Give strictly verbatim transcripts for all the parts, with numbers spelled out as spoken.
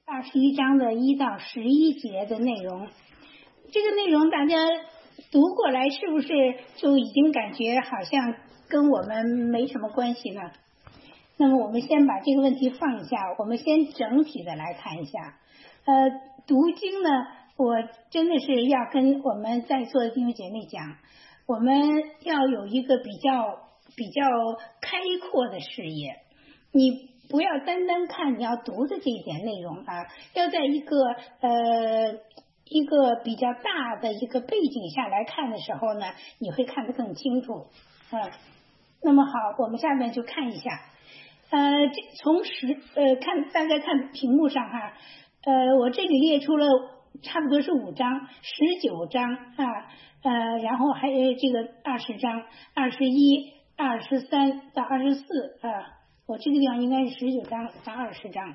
二十一章的一到十一节的内容。这个内容大家读过来是不是就已经感觉好像跟我们没什么关系呢？那么我们先把这个问题放下，我们先整体的来看一下。呃，读经呢，我真的是要跟我们在座的弟兄姐妹讲，我们要有一个比较比较开阔的视野，你不要单单看你要读的这一点内容啊，要在一个呃一个比较大的一个背景下来看的时候呢，你会看得更清楚啊。那么好，我们下面就看一下，呃，这从十呃看大家看屏幕上哈，呃，我这里列出了差不多是五章，十九章啊，呃，然后还有这个二十章，二十一、二十三到二十四啊。我这个地方应该是十九章到二十章，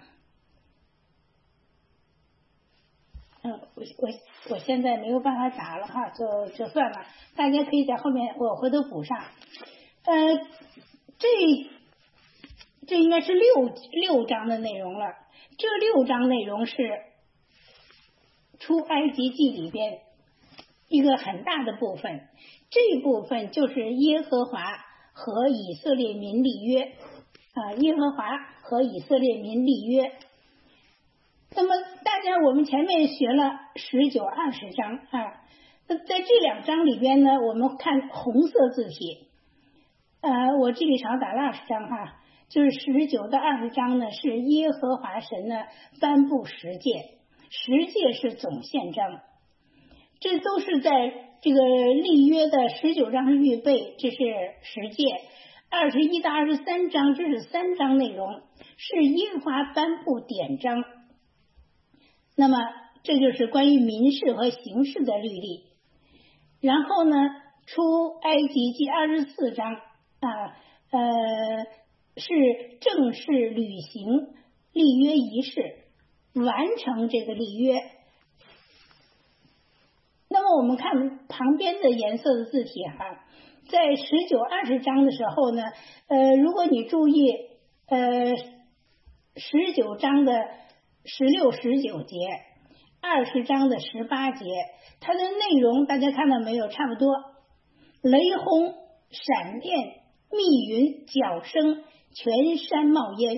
嗯，我我我现在没有办法打了哈，就就算了，大家可以在后面我回头补上。呃，这这应该是六六章的内容了，这六章内容是出埃及记里边一个很大的部分，这部分就是耶和华和以色列民立约。啊，耶和华和以色列民立约。那么大家我们前面学了十九、二十章啊，那在这两章里边呢，我们看红色字体，呃，我这里少打了二十章哈，就是十九到二十章呢是耶和华神呢颁布十诫，十诫是总宪章，这都是在这个立约的十九章是预备，这是十诫。二十一到二十三章，这是三章内容，是耶和华颁布典章。那么这就是关于民事和刑事的律例。然后呢，出埃及记二十四章啊，呃，是正式履行立约仪式，完成这个立约。那么我们看旁边的颜色的字体哈。在十九、二十章的时候呢，呃，如果你注意，呃，十九章的十六、十九节，二十章的十八节，它的内容大家看到没有？差不多，雷轰、闪电、密云、角声，全山冒烟。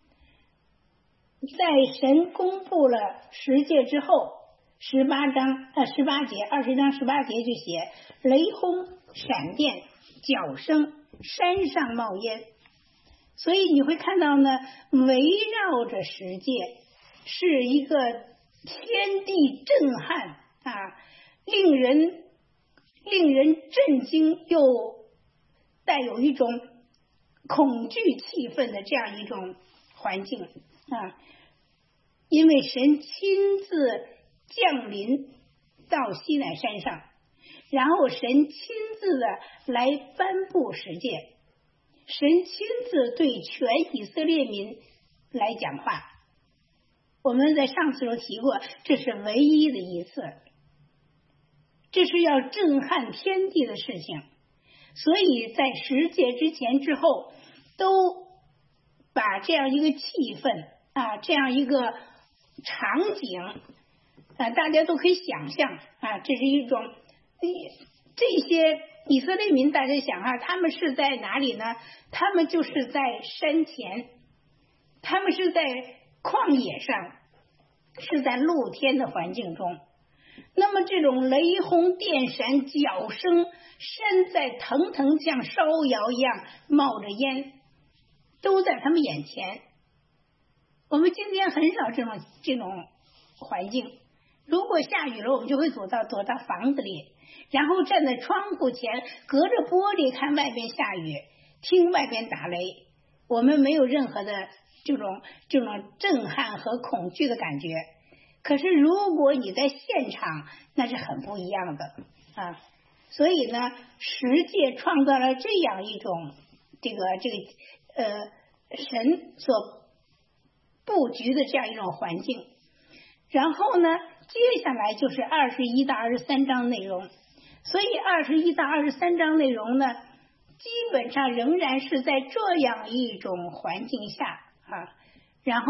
在神公布了十诫之后，十八章呃十八节，二十章十八节就写雷轰、闪电、角声，山上冒烟。所以你会看到呢，围绕着十诫是一个天地震撼啊，令人令人震惊又带有一种恐惧气氛的这样一种环境啊，因为神亲自降临到西乃山上，然后神亲自的来颁布十诫，神亲自对全以色列民来讲话。我们在上次时候提过，这是唯一的一次，这是要震撼天地的事情。所以在十诫之前之后，都把这样一个气氛啊，这样一个场景啊，大家都可以想象啊，这是一种这些以色列民，大家想啊，他们是在哪里呢？他们就是在山前，他们是在旷野上，是在露天的环境中。那么这种雷轰电闪角声，山在腾腾像烧窑一样冒着烟，都在他们眼前。我们今天很少这种这种环境，如果下雨了，我们就会躲到躲到房子里，然后站在窗户前，隔着玻璃看外边下雨，听外边打雷。我们没有任何的这种这种震撼和恐惧的感觉。可是如果你在现场，那是很不一样的啊。所以呢，十诫创造了这样一种这个这个呃神所布局的这样一种环境。然后呢，接下来就是二十一到二十三章内容。所以二十一到二十三章内容呢，基本上仍然是在这样一种环境下啊。然后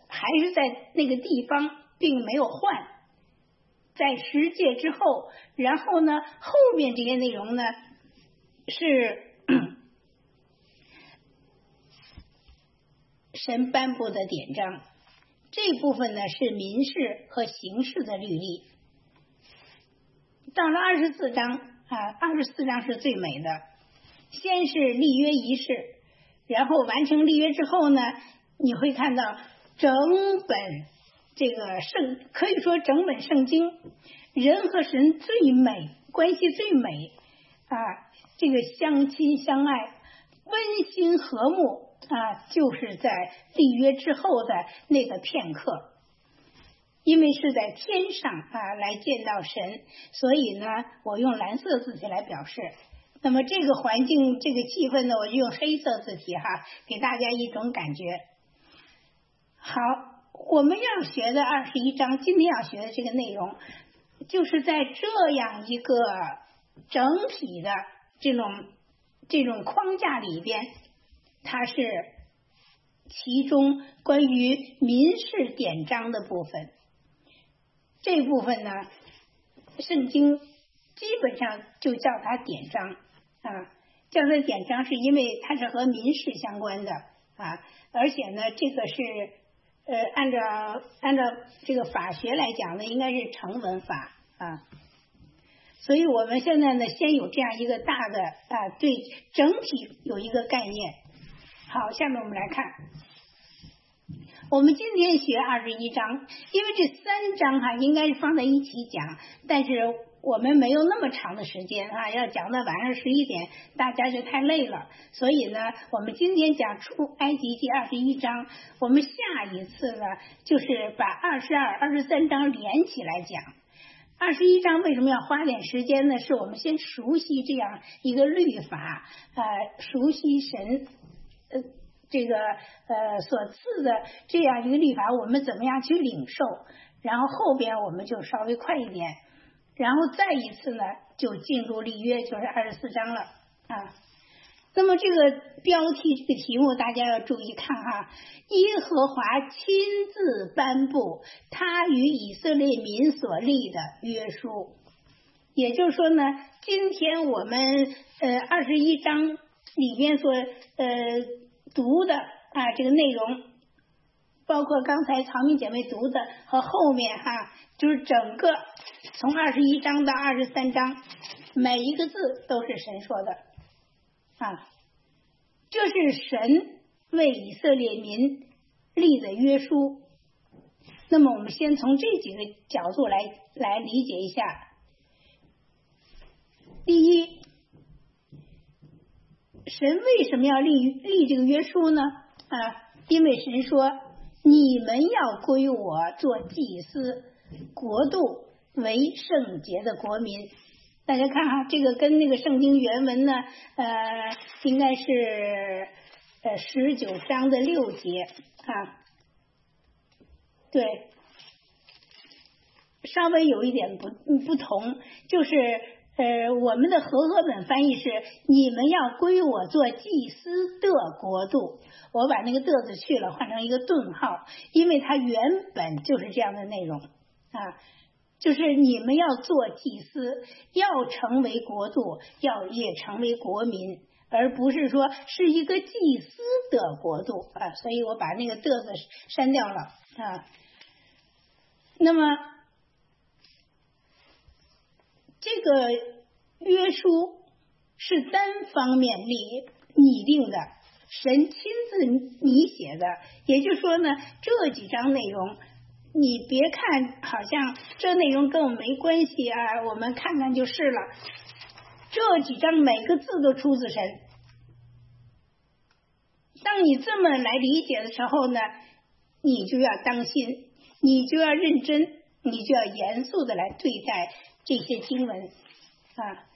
还是在那个地方，并没有换。在十诫之后，然后呢，后面这些内容呢是神颁布的典章，这部分呢是民事和刑事的律例。到了二十四章啊，二十四章是最美的，先是立约仪式，然后完成立约之后呢，你会看到整本这个圣，可以说整本圣经，人和神最美，关系最美啊，这个相亲相爱，温馨和睦啊，就是在立约之后的那个片刻。因为是在天上啊来见到神，所以呢，我用蓝色字体来表示。那么这个环境、这个气氛呢，我就用黑色字体哈，给大家一种感觉。好，我们要学的二十一章，今天要学的这个内容，就是在这样一个整体的这种这种框架里边，它是其中关于民事典章的部分。这部分呢，圣经基本上就叫它典章啊，叫它典章是因为它是和民事相关的啊，而且呢，这个是呃按照按照这个法学来讲呢，应该是成文法啊，所以我们现在呢，先有这样一个大的啊，对整体有一个概念。好，下面我们来看。我们今天学二十一章，因为这三章哈应该是放在一起讲，但是我们没有那么长的时间啊，要讲到晚上十一点，大家就太累了。所以呢，我们今天讲出埃及记二十一章，我们下一次呢就是把二十二、二十三章连起来讲。二十一章为什么要花点时间呢？是我们先熟悉这样一个律法，呃，熟悉神，呃。这个呃所赐的这样一个律法，我们怎么样去领受？然后后边我们就稍微快一点，然后再一次呢就进入立约，就是二十四章了啊。那么这个标题这个题目大家要注意看哈，耶和华亲自颁布他与以色列民所立的约书。也就是说呢，今天我们呃二十一章里面所呃读的啊，这个内容，包括刚才曹明姐妹读的和后面哈，就是整个从二十一章到二十三章，每一个字都是神说的啊，这是神为以色列民立的约书。那么我们先从这几个角度来来理解一下。第一，神为什么要立立这个约书呢？啊，因为神说你们要归我做祭司，国度为圣洁的国民。大家看哈，这个跟那个圣经原文呢，呃，应该是呃十九章的六节啊，对，稍微有一点不不同，就是呃，我们的和合本翻译是你们要归我做祭司的国度，我把那个的字去了，换成一个顿号，因为它原本就是这样的内容啊，就是你们要做祭司，要成为国度，要也成为国民，而不是说是一个祭司的国度啊，所以我把那个的字删掉了啊。那么这个约书是单方面立拟定的，神亲自拟写的，也就是说呢，这几章内容你别看好像这内容跟我们没关系啊，我们看看就是了，这几章每个字都出自神。当你这么来理解的时候呢，你就要当心，你就要认真，你就要严肃的来对待这些经文啊。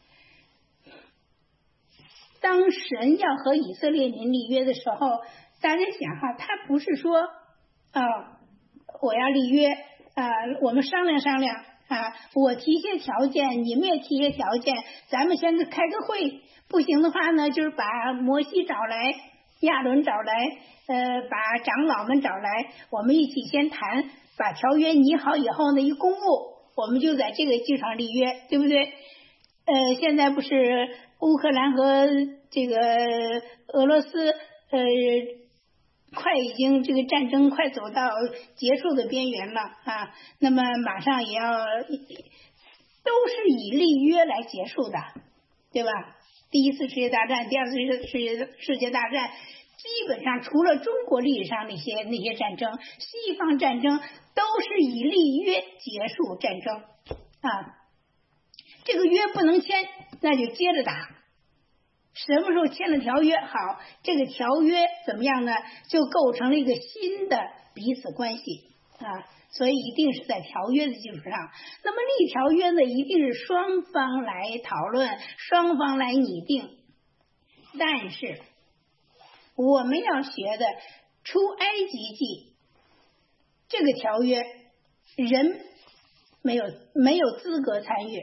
当神要和以色列民立约的时候，大家想哈，他不是说啊，我要立约啊，我们商量商量啊，我提些条件，你们也提些条件，咱们先开个会，不行的话呢，就是把摩西找来亚伦找来，呃，把长老们找来，我们一起先谈，把条约拟好以后呢，一公布，我们就在这个基础上立约，对不对？呃，现在不是乌克兰和这个俄罗斯，呃，快已经这个战争快走到结束的边缘了啊，那么马上也要，都是以立约来结束的，对吧？第一次世界大战，第二次世界世界大战，基本上除了中国历史上那些那些战争，西方战争都是以立约结束战争啊。这个约不能签，那就接着打。什么时候签了条约？好，这个条约怎么样呢？就构成了一个新的彼此关系啊。所以一定是在条约的基础上。那么立条约呢，一定是双方来讨论，双方来拟定。但是我们要学的出埃及记这个条约，人没有没有资格参与，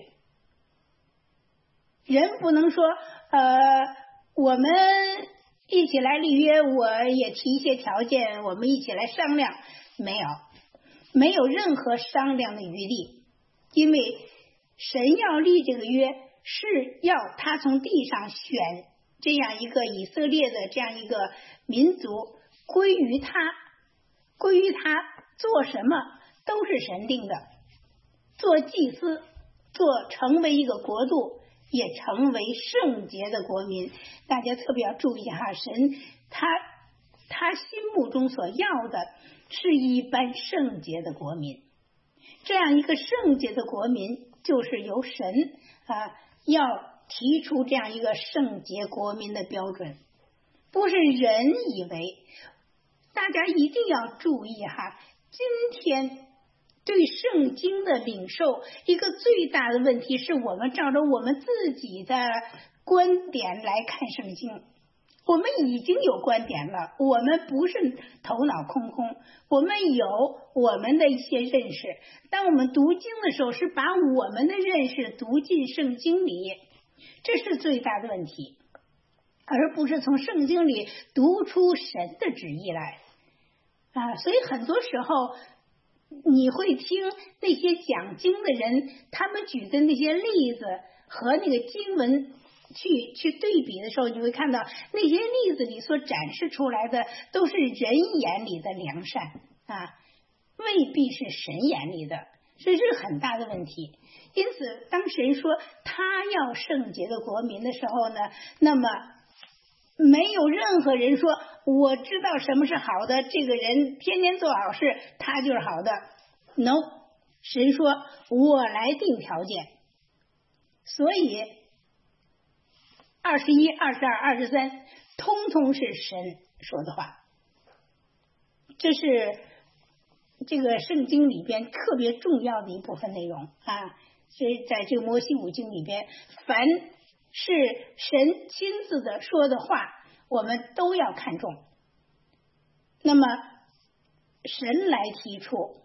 人不能说呃我们一起来立约，我也提一些条件，我们一起来商量，没有。没有任何商量的余地，因为神要立这个约，是要他从地上选这样一个以色列的这样一个民族，归于他，归于他做什么都是神定的，做祭司，做成为一个国度，也成为圣洁的国民。大家特别要注意哈，神他他心目中所要的是一般圣洁的国民，这样一个圣洁的国民，就是由神啊要提出这样一个圣洁国民的标准，不是人以为。大家一定要注意哈，今天对圣经的领受，一个最大的问题是我们照着我们自己的观点来看圣经。我们已经有观点了，我们不是头脑空空，我们有我们的一些认识。当我们读经的时候，是把我们的认识读进圣经里，这是最大的问题，而不是从圣经里读出神的旨意来啊。所以很多时候你会听那些讲经的人，他们举的那些例子和那个经文去去对比的时候，你会看到那些例子里所展示出来的都是人眼里的良善啊，未必是神眼里的，这是很大的问题。因此当神说他要圣洁的国民的时候呢，那么没有任何人说我知道什么是好的，这个人天天做好事，他就是好的。 No， 神说我来定条件。所以二十一、二十二、二十三，通通是神说的话。这是这个圣经里边特别重要的一部分内容啊。所以在这个摩西五经里边，凡是神亲自的说的话，我们都要看重。那么神来提出，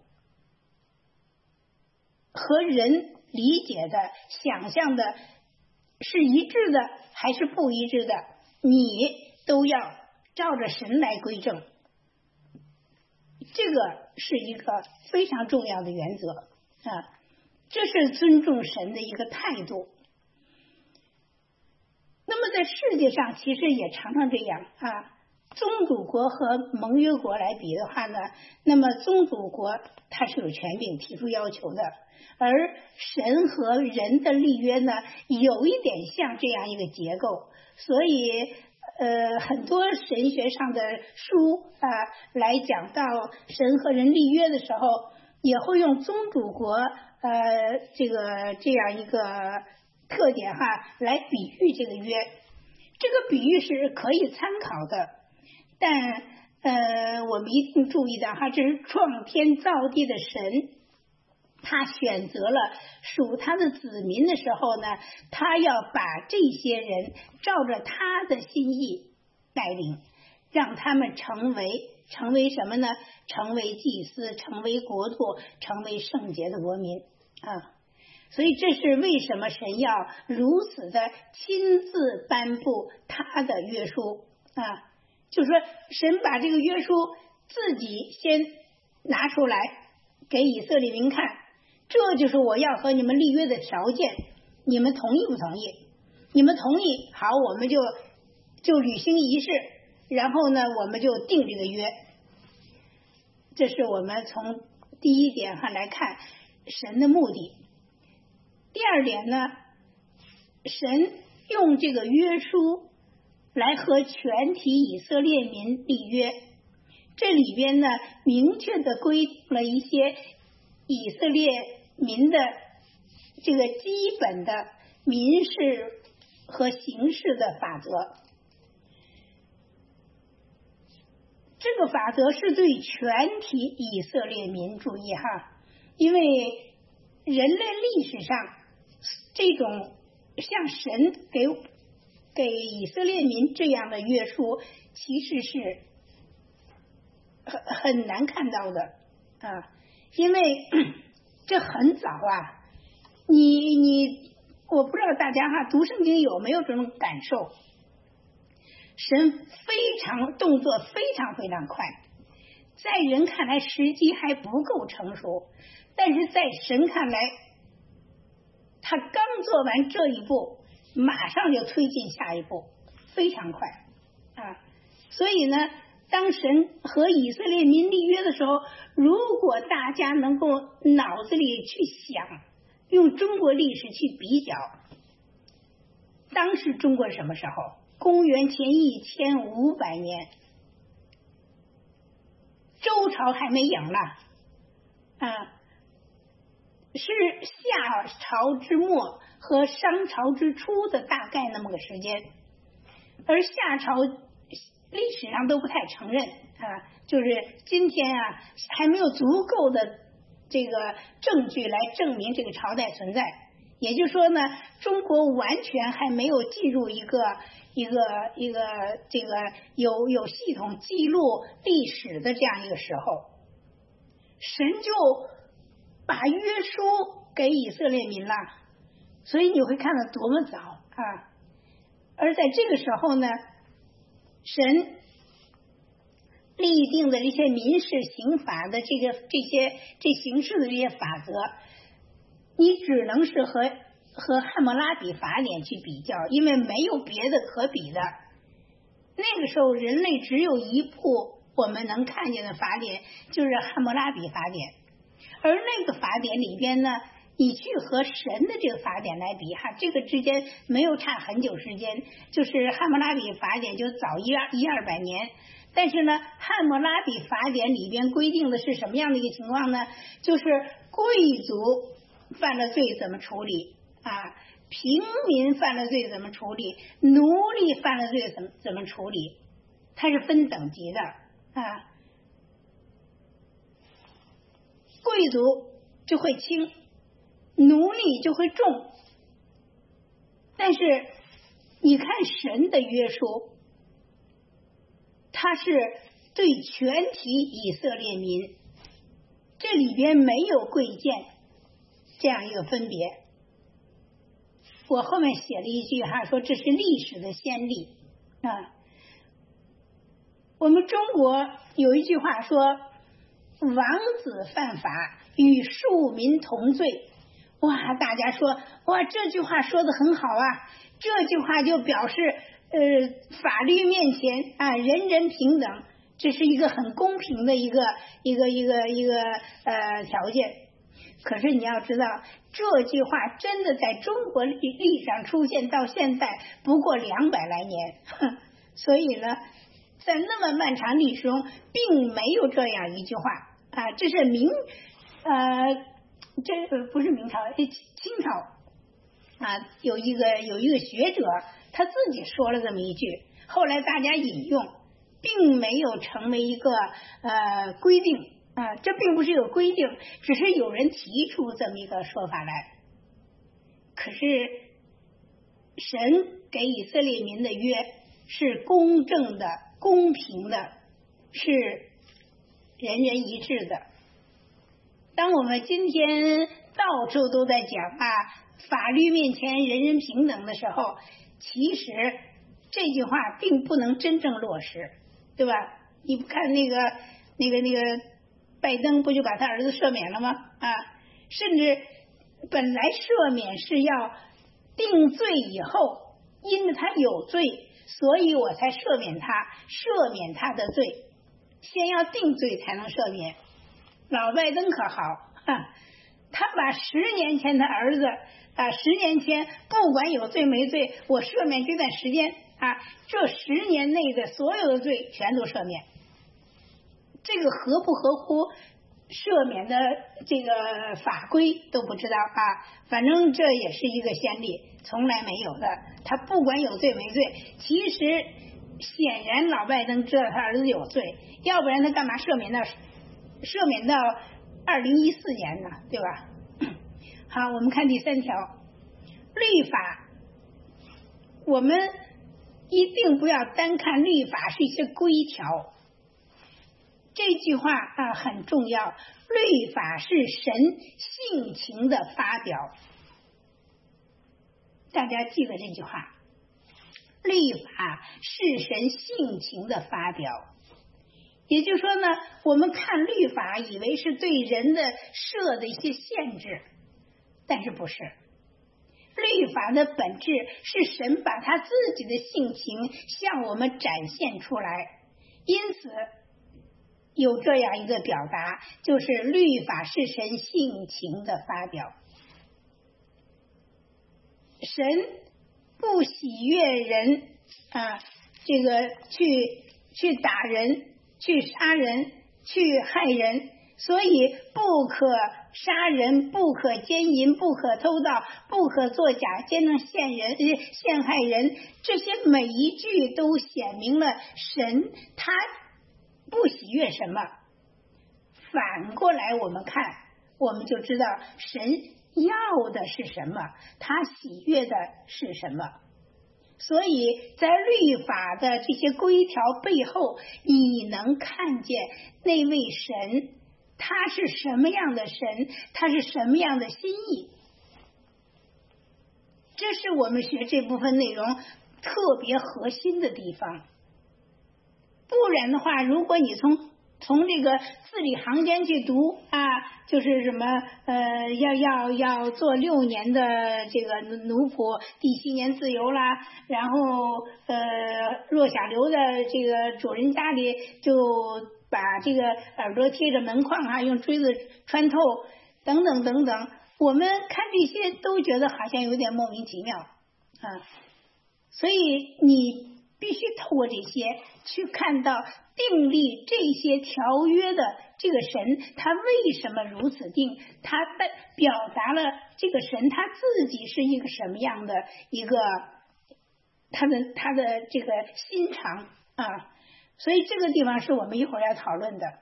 和人理解的、想象的是一致的还是不一致的，你都要照着神来归正。这个是一个非常重要的原则啊，这是尊重神的一个态度。那么在世界上其实也常常这样啊，宗主国和盟约国来比的话呢，那么宗主国它是有权柄提出要求的，而神和人的立约呢，有一点像这样一个结构。所以呃，很多神学上的书啊，来讲到神和人立约的时候，也会用宗主国呃这个这样一个特点哈，来比喻这个约。这个比喻是可以参考的，但呃，我们一定注意到哈，这是创天造地的神，他选择了属他的子民的时候呢，他要把这些人照着他的心意带领，让他们成为成为什么呢？成为祭司，成为国土，成为圣洁的国民啊。所以这是为什么神要如此的亲自颁布他的约书啊。 就说神把这个约书自己先拿出来给以色列民看，这就是我要和你们立约的条件，你们同意不同意？你们同意，好，我们就就履行仪式，然后呢，我们就定这个约。这是我们从第一点上来看神的目的。第二点呢，神用这个约书来和全体以色列民立约，这里边呢明确的规定了一些以色列民的这个基本的民事和刑事的法则。这个法则是对全体以色列民，注意哈，因为人类历史上这种像神给给以色列民这样的约束，其实是很很难看到的啊，因为这很早啊，你你我不知道大家哈读圣经有没有这种感受。神非常动作非常非常快，在人看来时机还不够成熟，但是在神看来，他刚做完这一步，马上就推进下一步，非常快啊！所以呢，当神和以色列民立约的时候，如果大家能够脑子里去想，用中国历史去比较，当时中国什么时候？公元前一千五百年，周朝还没赢呢，啊，是夏朝之末和商朝之初的大概那么个时间，而夏朝历史上都不太承认啊，就是今天啊还没有足够的这个证据来证明这个朝代存在，也就是说呢，中国完全还没有进入一个一个一个这个有有系统记录历史的这样一个时候，神就把约书给以色列民了，所以你会看到多么早啊！而在这个时候呢，神立定的这些民事刑法的这个这些这形式的这些法则，你只能是和和汉谟拉比法典去比较，因为没有别的可比的。那个时候人类只有一部我们能看见的法典，就是汉谟拉比法典，而那个法典里边呢，你去和神的这个法典来比哈，这个之间没有差很久时间，就是汉谟拉比法典就早一二一二百年。但是呢，汉谟拉比法典里边规定的是什么样的一个情况呢？就是贵族犯了罪怎么处理啊？平民犯了罪怎么处理？奴隶犯了罪怎么怎么处理？它是分等级的啊。贵族就会轻，奴隶就会重。但是你看神的约束，它是对全体以色列民，这里边没有贵贱这样一个分别。我后面写了一句哈，说这是历史的先例啊。我们中国有一句话说，王子犯法与庶民同罪。哇，大家说哇，这句话说的很好啊，这句话就表示呃，法律面前啊，人人平等，这是一个很公平的一个一个一个一个呃条件。可是你要知道，这句话真的在中国历历史上出现到现在不过两百来年，所以呢，在那么漫长历史中，并没有这样一句话啊。这是明呃，这不是明朝，清朝啊，有一个有一个学者。他自己说了这么一句，后来大家引用，并没有成为一个呃规定啊，这并不是有规定，只是有人提出这么一个说法来。可是神给以色列民的约是公正的、公平的，是人人一致的。当我们今天到处都在讲啊，法律面前人人平等的时候，其实这句话并不能真正落实对吧？你不看那个那个那个拜登不就把他儿子赦免了吗？啊，甚至本来赦免是要定罪以后，因为他有罪，所以我才赦免他，赦免他的罪，先要定罪才能赦免。老拜登可好，哈，他把十年前的儿子啊，十年前不管有罪没罪，我赦免这段时间啊，这十年内的所有的罪全都赦免。这个合不合乎赦免的这个法规都不知道啊，反正这也是一个先例，从来没有的。他不管有罪没罪，其实显然老拜登知道他儿子有罪，要不然他干嘛赦免到赦免到二零一四年呢？对吧？好，我们看第三条，律法，我们一定不要单看律法是一些规条。这句话啊很重要，律法是神性情的发表，大家记得这句话，律法是神性情的发表。也就是说呢，我们看律法以为是对人的设的一些限制，但是不是，律法的本质是神把他自己的性情向我们展现出来，因此有这样一个表达，就是律法是神性情的发表。神不喜悦人啊，这个去去打人，去杀人，去害人，所以不可杀人，不可奸淫，不可偷盗，不可作假，皆能陷人陷害人。这些每一句都显明了神他不喜悦什么。反过来我们看，我们就知道神要的是什么，他喜悦的是什么。所以在律法的这些规条背后，你能看见那位神他是什么样的神，他是什么样的心意。这是我们学这部分内容特别核心的地方。不然的话，如果你从从这个字里行间去读啊，就是什么呃，要要要做六年的这个奴仆，第七年自由啦，然后呃，若想留在这个主人家里，就把这个耳朵贴着门框啊，用锥子穿透，等等等等。我们看这些都觉得好像有点莫名其妙啊，所以你必须透过这些去看到订立这些条约的这个神他为什么如此定，他表达了这个神他自己是一个什么样的一个他的他的这个心肠啊，所以这个地方是我们一会儿要讨论的。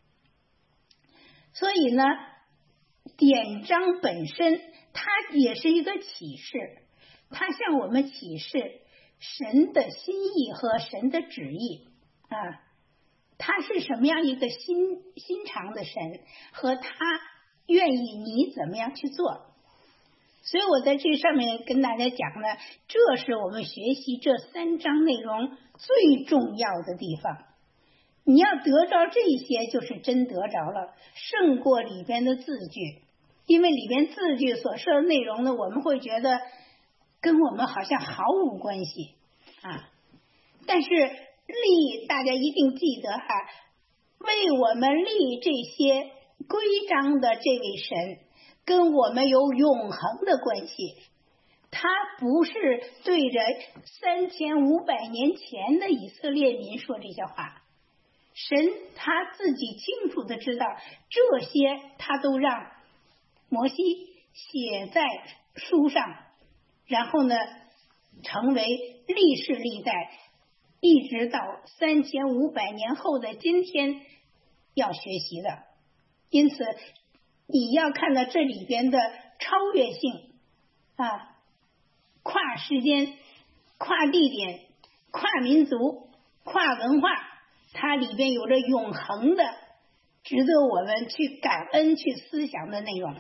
所以呢，典章本身它也是一个启示，它向我们启示神的心意和神的旨意啊，他是什么样一个心心肠的神，和他愿意你怎么样去做。所以我在这上面跟大家讲呢，这是我们学习这三章内容最重要的地方。你要得着这些，就是真得着了，胜过里边的字句。因为里边字句所说的内容呢，我们会觉得跟我们好像毫无关系啊。但是立，大家一定记得哈、啊，为我们立这些规章的这位神，跟我们有永恒的关系。他不是对着三千五百年前的以色列民说这些话，神他自己清楚的知道，这些他都让摩西写在书上，然后呢，成为历世历代，一直到三千五百年后的今天要学习的。因此你要看到这里边的超越性啊，跨时间、跨地点、跨民族、跨文化，它里边有着永恒的值得我们去感恩去思想的内容。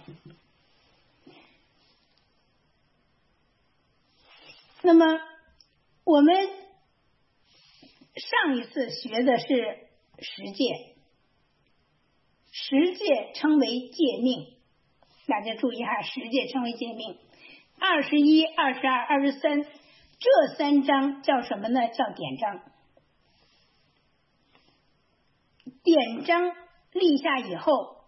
那么我们上一次学的是十戒，十戒称为戒命，大家注意哈，十戒称为戒命。二十一、二十二、二十三这三章叫什么呢？叫典章。典章立下以后，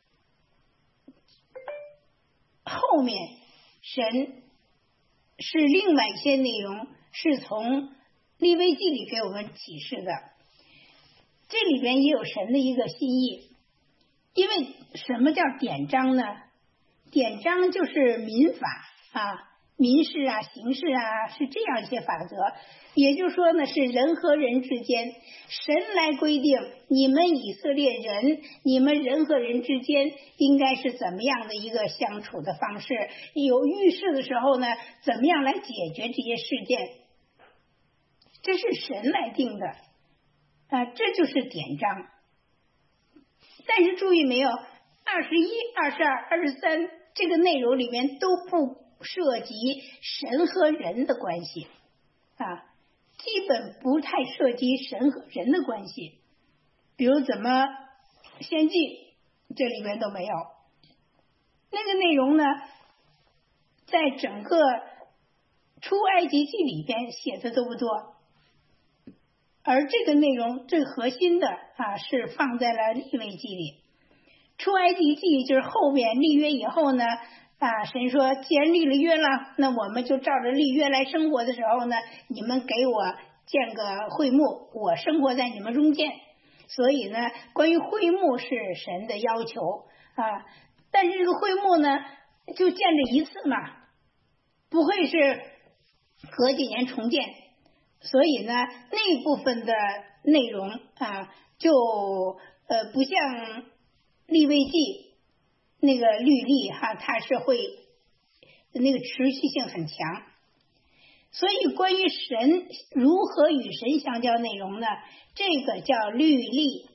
后面神是另外一些内容是从利未记里给我们启示的，这里边也有神的一个心意。因为什么叫典章呢？典章就是民法啊，民事啊、刑事啊，是这样一些法则。也就是说呢，是人和人之间，神来规定你们以色列人，你们人和人之间应该是怎么样的一个相处的方式，有遇事的时候呢，怎么样来解决这些事件，这是神来定的啊，这就是典章。但是注意没有，二十一、二十二、二十三这个内容里面都不涉及神和人的关系啊，基本不太涉及神和人的关系。比如怎么献祭，这里面都没有。那个内容呢，在整个出埃及记里边写的都不多。而这个内容最核心的啊，是放在了利未记里。出埃及记就是后面立约以后呢，啊，神说既然立了约了，那我们就照着立约来生活的时候呢，你们给我建个会幕，我生活在你们中间。所以呢，关于会幕是神的要求啊，但是这个会幕呢，就建这一次嘛，不会是隔几年重建。所以呢，那部分的内容啊，就呃不像利未记那个律例哈，它是会那个持续性很强。所以关于神如何与神相交内容呢，这个叫律例。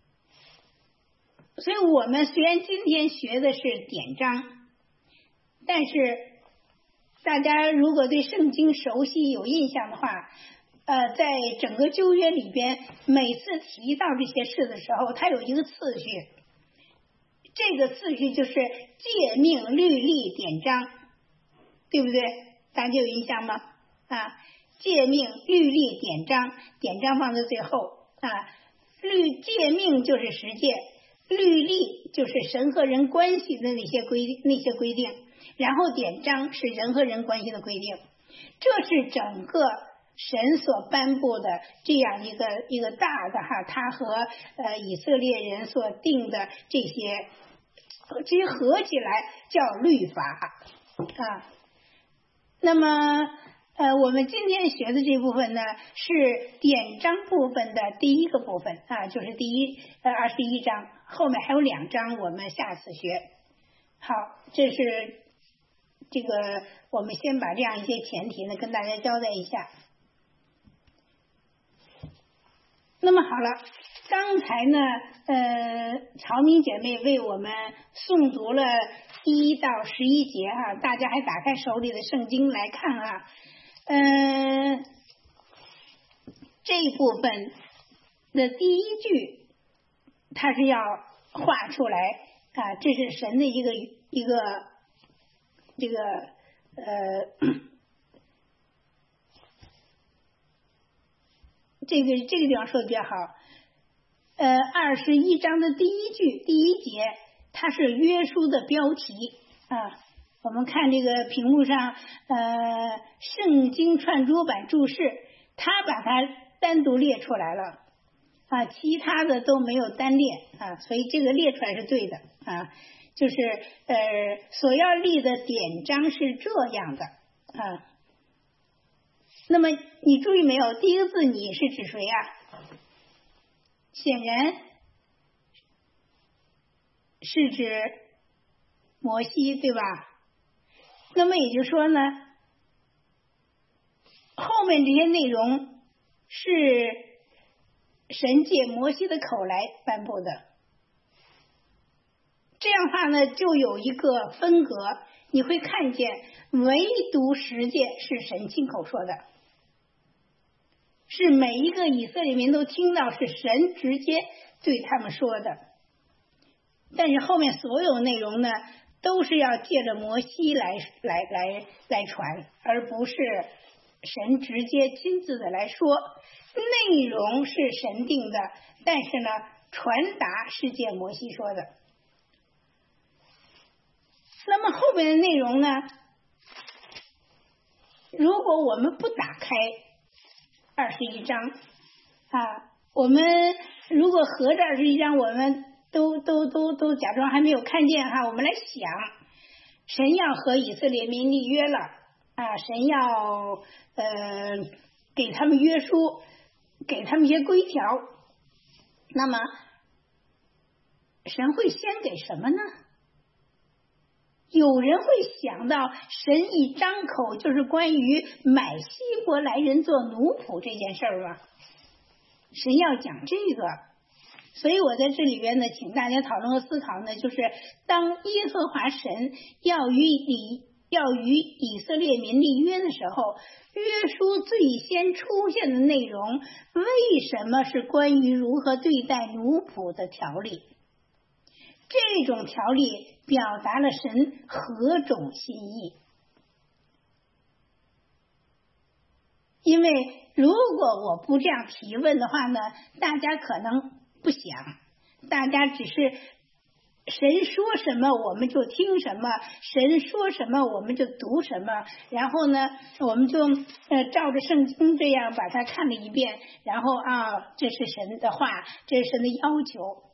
所以我们虽然今天学的是典章，但是大家如果对圣经熟悉有印象的话，呃，在整个旧约里边，每次提到这些事的时候，它有一个次序，这个次序就是诫命、律例、典章，对不对？大家有印象吗？啊，诫命、律例、典章，典章放在最后啊。律诫命就是十诫，律例就是神和人关系的那些规那些规定，然后典章是人和人关系的规定，这是整个神所颁布的这样一个一个大的哈，他和呃以色列人所定的这些，这些合起来叫律法啊。那么呃，我们今天学的这部分呢，是典章部分的第一个部分啊，就是第一呃二十一章，后面还有两章，我们下次学。好，这是这个我们先把这样一些前提呢跟大家交代一下。那么好了，刚才呢，呃，曹明姐妹为我们诵读了一到十一节啊，大家还打开手里的圣经来看啊，呃，这部分的第一句，它是要画出来啊，这是神的一个一个这个呃。这个这个地方说的比较好，呃，二十一章的第一句第一节，它是约书的标题啊。我们看这个屏幕上，呃，圣经串珠版注释，它把它单独列出来了啊，其他的都没有单列啊，所以这个列出来是对的啊，就是呃，所要立的典章是这样的啊。那么你注意没有？第一个字你是指谁呀？显然是指摩西，对吧？那么也就是说呢，后面这些内容是神借摩西的口来颁布的。这样的话呢，就有一个分隔，你会看见唯独十诫是神亲口说的。 是每一个以色列民都听到是神直接对他们说的。但是后面所有内容呢，都是要借着摩西来来来来传，而不是神直接亲自的来说。内容是神定的，但是呢，传达是借摩西说的。那么后面的内容呢，如果我们不打开二十一章啊，我们如果合着二十一章，我们都都都都假装还没有看见哈，我们来想，神要和以色列民立约了啊，神要呃给他们约书，给他们一些规条，那么神会先给什么呢？有人会想到神一张口就是关于买希伯来人做奴仆这件事儿吗？神要讲这个，所以我在这里边呢，请大家讨论和思考呢，就是当耶和华神要与以要与以色列民立约的时候，约书最先出现的内容为什么是关于如何对待奴仆的条例？这种条例表达了神何种心意？因为如果我不这样提问的话呢，大家可能不想，大家只是神说什么我们就听什么，神说什么我们就读什么，然后呢我们就呃照着圣经这样把它看了一遍，然后啊这是神的话，这是神的要求。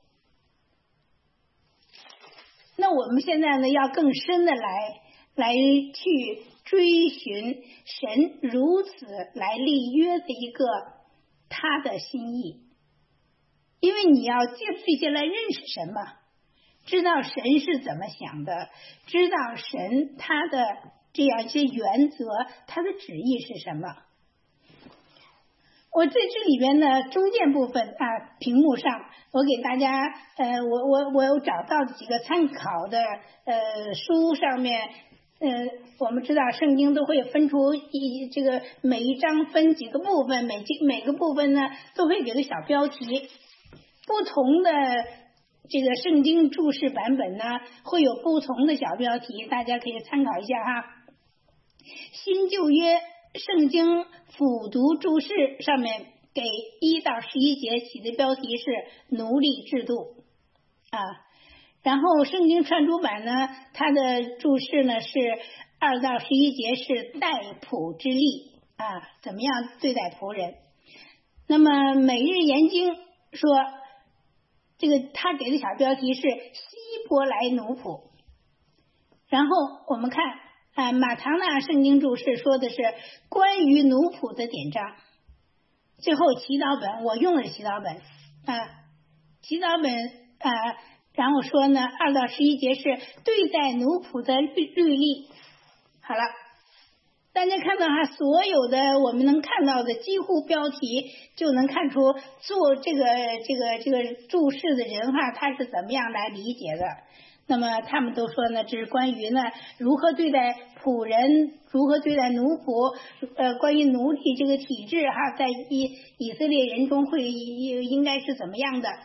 那我们现在呢，要更深的来来去追寻神如此来立约的一个他的心意，因为你要借这些来认识神嘛，知道神是怎么想的，知道神他的这样一些原则，他的旨意是什么。我在这里边呢，中间部分啊，屏幕上我给大家呃，我我我有找到几个参考的呃书上面，呃，我们知道圣经都会分出一这个每一章分几个部分，每每个部分呢都会给个小标题，不同的这个圣经注释版本呢会有不同的小标题，大家可以参考一下哈。新旧约圣经辅读注释上面给一到十一节起的标题是奴隶制度啊，然后圣经传读版呢，它的注释呢是二到十一节是代仆之力啊，怎么样对待仆人。那么每日研经说这个他给的小标题是希伯来奴仆，然后我们看啊，马唐纳圣经注释说的是关于奴仆的典章。最后祈祷本我用了祈祷本啊，祈祷本啊，然后说呢二到十一节是对待奴仆的律律例。好了，大家看到哈，所有的我们能看到的几乎标题就能看出做这个这个这个注释的人哈，他是怎么样来理解的。那么他们都说呢，这是关于呢如何对待仆人，如何对待奴仆，呃，关于奴隶这个体制哈，在以以色列人中会应该是怎么样的。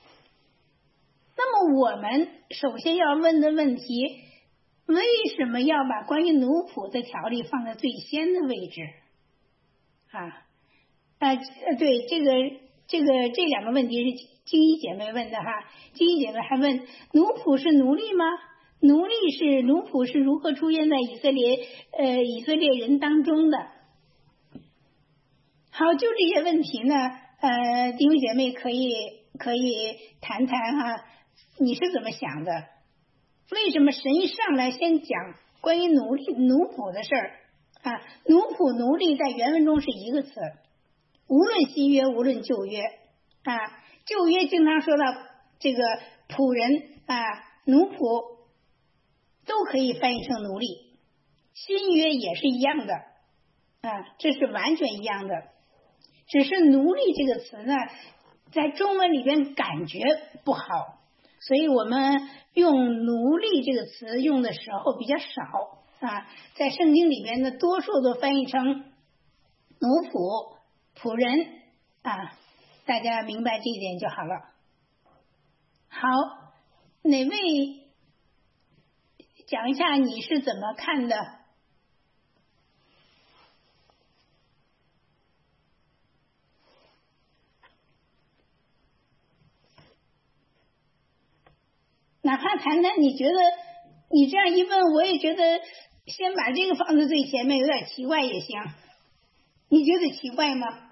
那么我们首先要问的问题，为什么要把关于奴仆的条例放在最先的位置啊？啊，对，这个这个这两个问题是金一姐妹问的哈，金一姐妹还问奴仆是奴隶吗？奴隶是奴仆是如何出现在以色列呃以色列人当中的？好，就这些问题呢，呃，弟兄姐妹可以可以谈谈哈，你是怎么想的？为什么神一上来先讲关于奴隶奴仆的事儿啊？奴仆奴隶在原文中是一个词，无论新约无论旧约啊。旧约经常说到这个仆人啊，奴仆都可以翻译成奴隶，新约也是一样的啊，这是完全一样的，只是奴隶这个词呢，在中文里边感觉不好，所以我们用奴隶这个词用的时候比较少啊，在圣经里边呢，多数都翻译成奴仆、 仆人啊，大家明白这一点就好了。好，哪位讲一下你是怎么看的？哪怕谈谈你觉得你这样一问，我也觉得先把这个放在最前面有点奇怪也行。你觉得奇怪吗？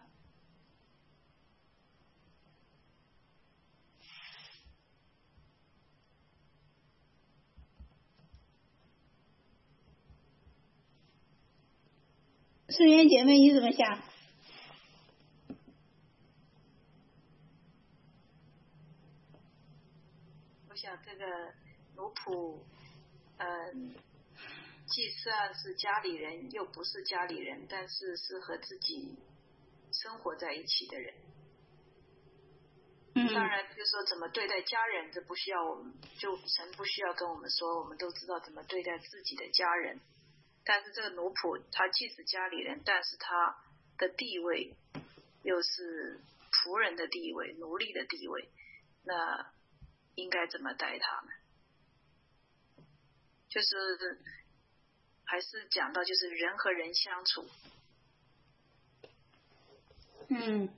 孙媛姐妹你怎么想？ 我想这个奴仆，嗯，既算是家里人，又不是家里人，但是是和自己生活在一起的人。 嗯， 当然，就是说怎么对待家人，这不需要我们，就神不需要跟我们说，我们都知道怎么对待自己的家人。但是这个奴仆，他既是家里人，但是他的地位又是仆人的地位、奴隶的地位，那应该怎么待他们？就是还是讲到就是人和人相处。 嗯。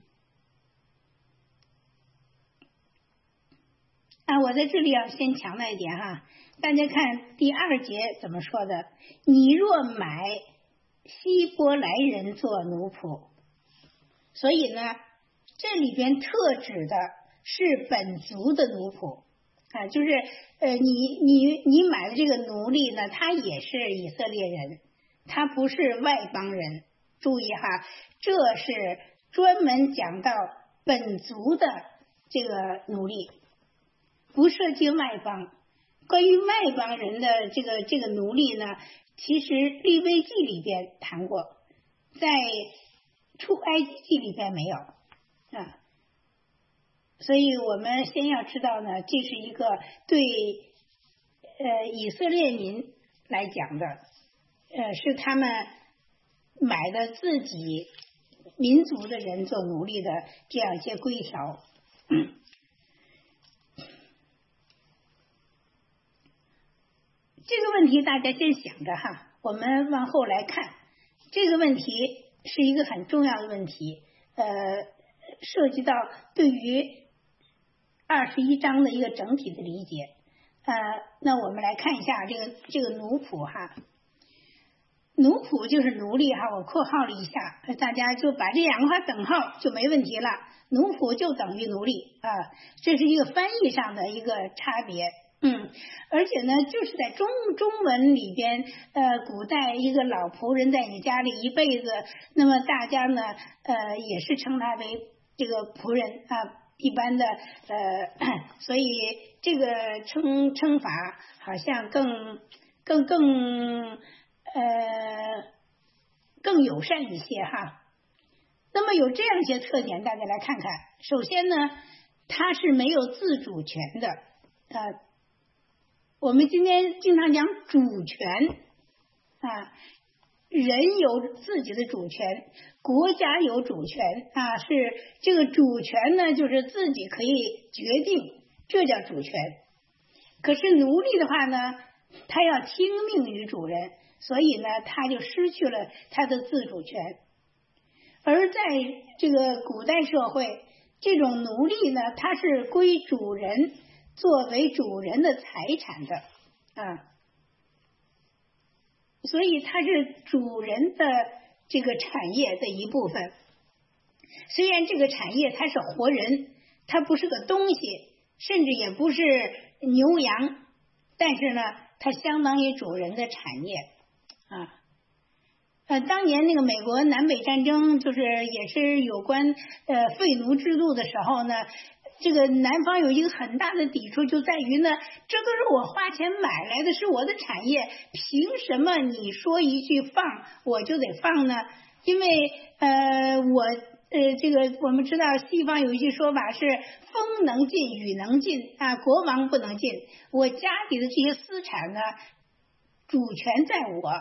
啊，我在这里要先强调一点哈，大家看第二节怎么说的？你若买希伯来人做奴仆，所以呢，这里边特指的是本族的奴仆啊，就是呃，你你你买的这个奴隶呢，他也是以色列人，他不是外邦人。注意哈，这是专门讲到本族的这个奴隶。不涉及外邦。关于外邦人的这个这个奴隶呢，其实利未记里边谈过，在出埃及记里边没有啊。所以我们先要知道呢，这是一个对呃以色列民来讲的，呃是他们买的自己民族的人做奴隶的这样一些规条。嗯这个问题大家先想着哈，我们往后来看。这个问题是一个很重要的问题，呃，涉及到对于二十一章的一个整体的理解。呃，那我们来看一下这个这个奴仆哈，奴仆就是奴隶哈，我括号了一下，大家就把这两个话等号就没问题了。奴仆就等于奴隶啊，这是一个翻译上的一个差别。嗯，而且呢，就是在中中文里边，呃，古代一个老仆人在你家里一辈子，那么大家呢，呃，也是称他为这个仆人啊，一般的，呃，所以这个称称法好像更更更呃更友善一些哈。那么有这样一些特点，大家来看看。首先呢，他是没有自主权的，呃。我们今天经常讲主权啊，人有自己的主权，国家有主权啊，是这个主权呢，就是自己可以决定，这叫主权。可是奴隶的话呢，他要听命于主人，所以呢，他就失去了他的自主权。而在这个古代社会，这种奴隶呢，他是归主人，作为主人的财产的啊，所以它是主人的这个产业的一部分。虽然这个产业它是活人，它不是个东西，甚至也不是牛羊，但是呢，它相当于主人的产业啊。呃，当年那个美国南北战争，就是也是有关呃废奴制度的时候呢，这个南方有一个很大的抵触，就在于呢，这都是我花钱买来的，是我的产业，凭什么你说一句放我就得放呢？因为呃我呃这个我们知道西方有一句说法是风能进雨能进啊，国王不能进，我家里的这些私产呢，主权在我。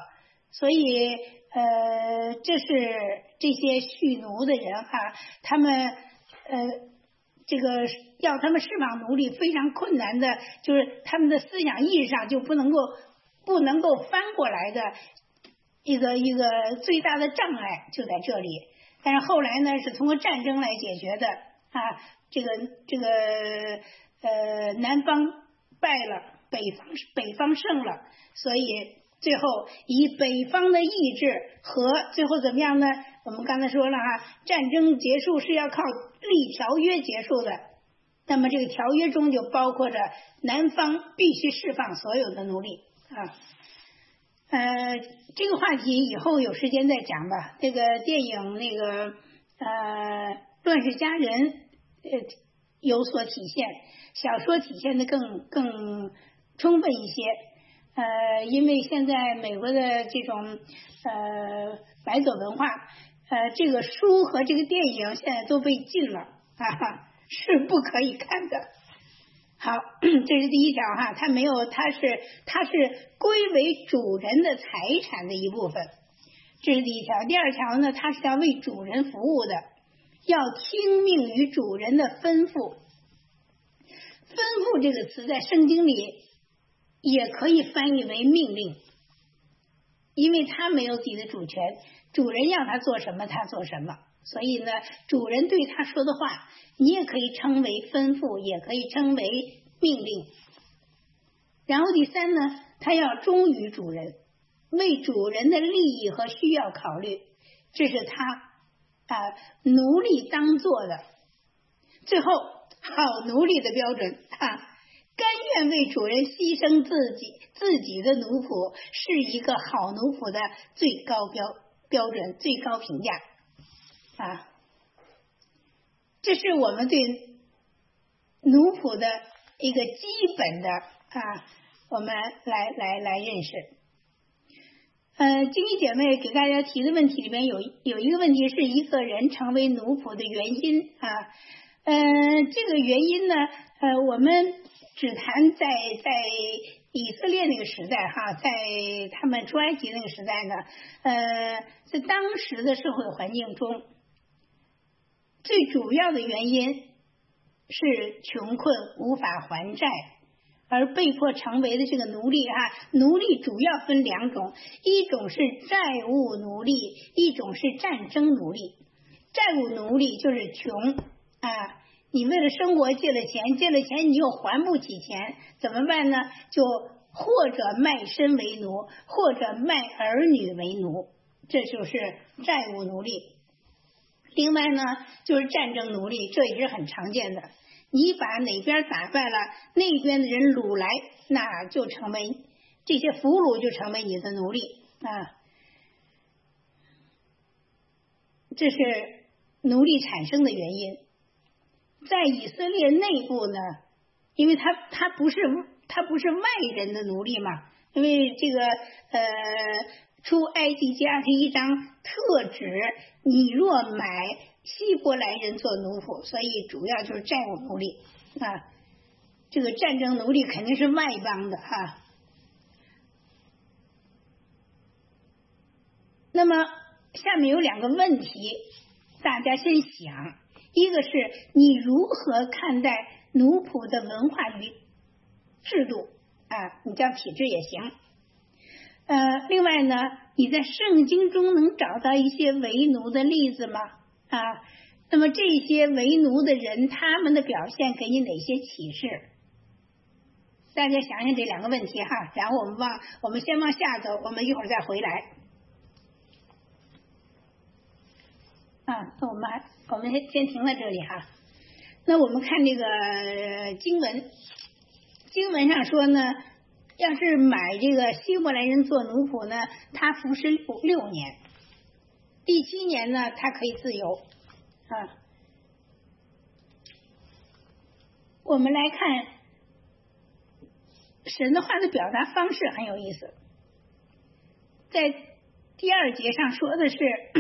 所以呃，这是这些蓄奴的人哈，他们呃这个要他们释放奴隶非常困难的，就是他们的思想意识上就不能够不能够翻过来的一个一个最大的障碍就在这里。但是后来呢，是通过战争来解决的啊，这个这个呃南方败了，北方北方胜了，所以最后以北方的意志和最后怎么样呢？我们刚才说了哈，战争结束是要靠立条约结束的，那么这个条约中就包括着南方必须释放所有的奴隶啊。呃，这个话题以后有时间再讲吧。这个电影那个呃《乱世佳人》呃有所体现，小说体现的更更充分一些。呃，因为现在美国的这种呃白左文化，呃，这个书和这个电影现在都被禁了啊，是不可以看的。好，这是第一条哈，它没有，它是它是归为主人的财产的一部分，这是第一条。第二条呢，它是要为主人服务的，要听命于主人的吩咐。吩咐这个词在圣经里也可以翻译为命令，因为他没有自己的主权，主人要他做什么他做什么，所以呢，主人对他说的话你也可以称为吩咐，也可以称为命令。然后第三呢，他要忠于主人，为主人的利益和需要考虑，这是他啊、呃、奴隶当做的。最后好奴隶的标准啊，甘愿为主人牺牲自己自己的奴仆，是一个好奴仆的最高标标准最高评价啊。这是我们对奴仆的一个基本的啊，我们来来来认识。呃，经理姐妹给大家提的问题里面有有一个问题是一个人成为奴仆的原因啊，呃，这个原因呢，呃，我们只谈在在以色列那个时代哈，在他们出埃及那个时代呢，呃，在当时的社会环境中，最主要的原因是穷困无法还债而被迫成为的这个奴隶哈。奴隶主要分两种，一种是债务奴隶，一种是战争奴隶。债务奴隶就是穷啊，你为了生活借了钱，借了钱你又还不起钱，怎么办呢？就或者卖身为奴，或者卖儿女为奴，这就是债务奴隶。另外呢，就是战争奴隶，这也是很常见的。你把哪边打败了，那边的人掳来，那就成为这些俘虏就成为你的奴隶啊。这是奴隶产生的原因。在以色列内部呢，因为他他不是他不是外人的奴隶嘛，因为这个呃出埃及记二十一章特指你若买希伯来人做奴仆，所以主要就是债务奴隶啊。这个战争奴隶肯定是外邦的哈、啊。那么下面有两个问题，大家先想，一个是你如何看待奴仆的文化与制度啊，你叫体制也行。呃，另外呢，你在圣经中能找到一些为奴的例子吗？啊，那么这些为奴的人，他们的表现给你哪些启示？大家想想这两个问题哈，然后我们往我们先往下走，我们一会儿再回来。啊，那我们还我们先先停在这里哈。那我们看这个经文，经文上说呢，要是买这个希伯来人做奴仆呢，他服侍六六年，第七年呢，他可以自由啊。我们来看神的话的表达方式很有意思，在第二节上说的是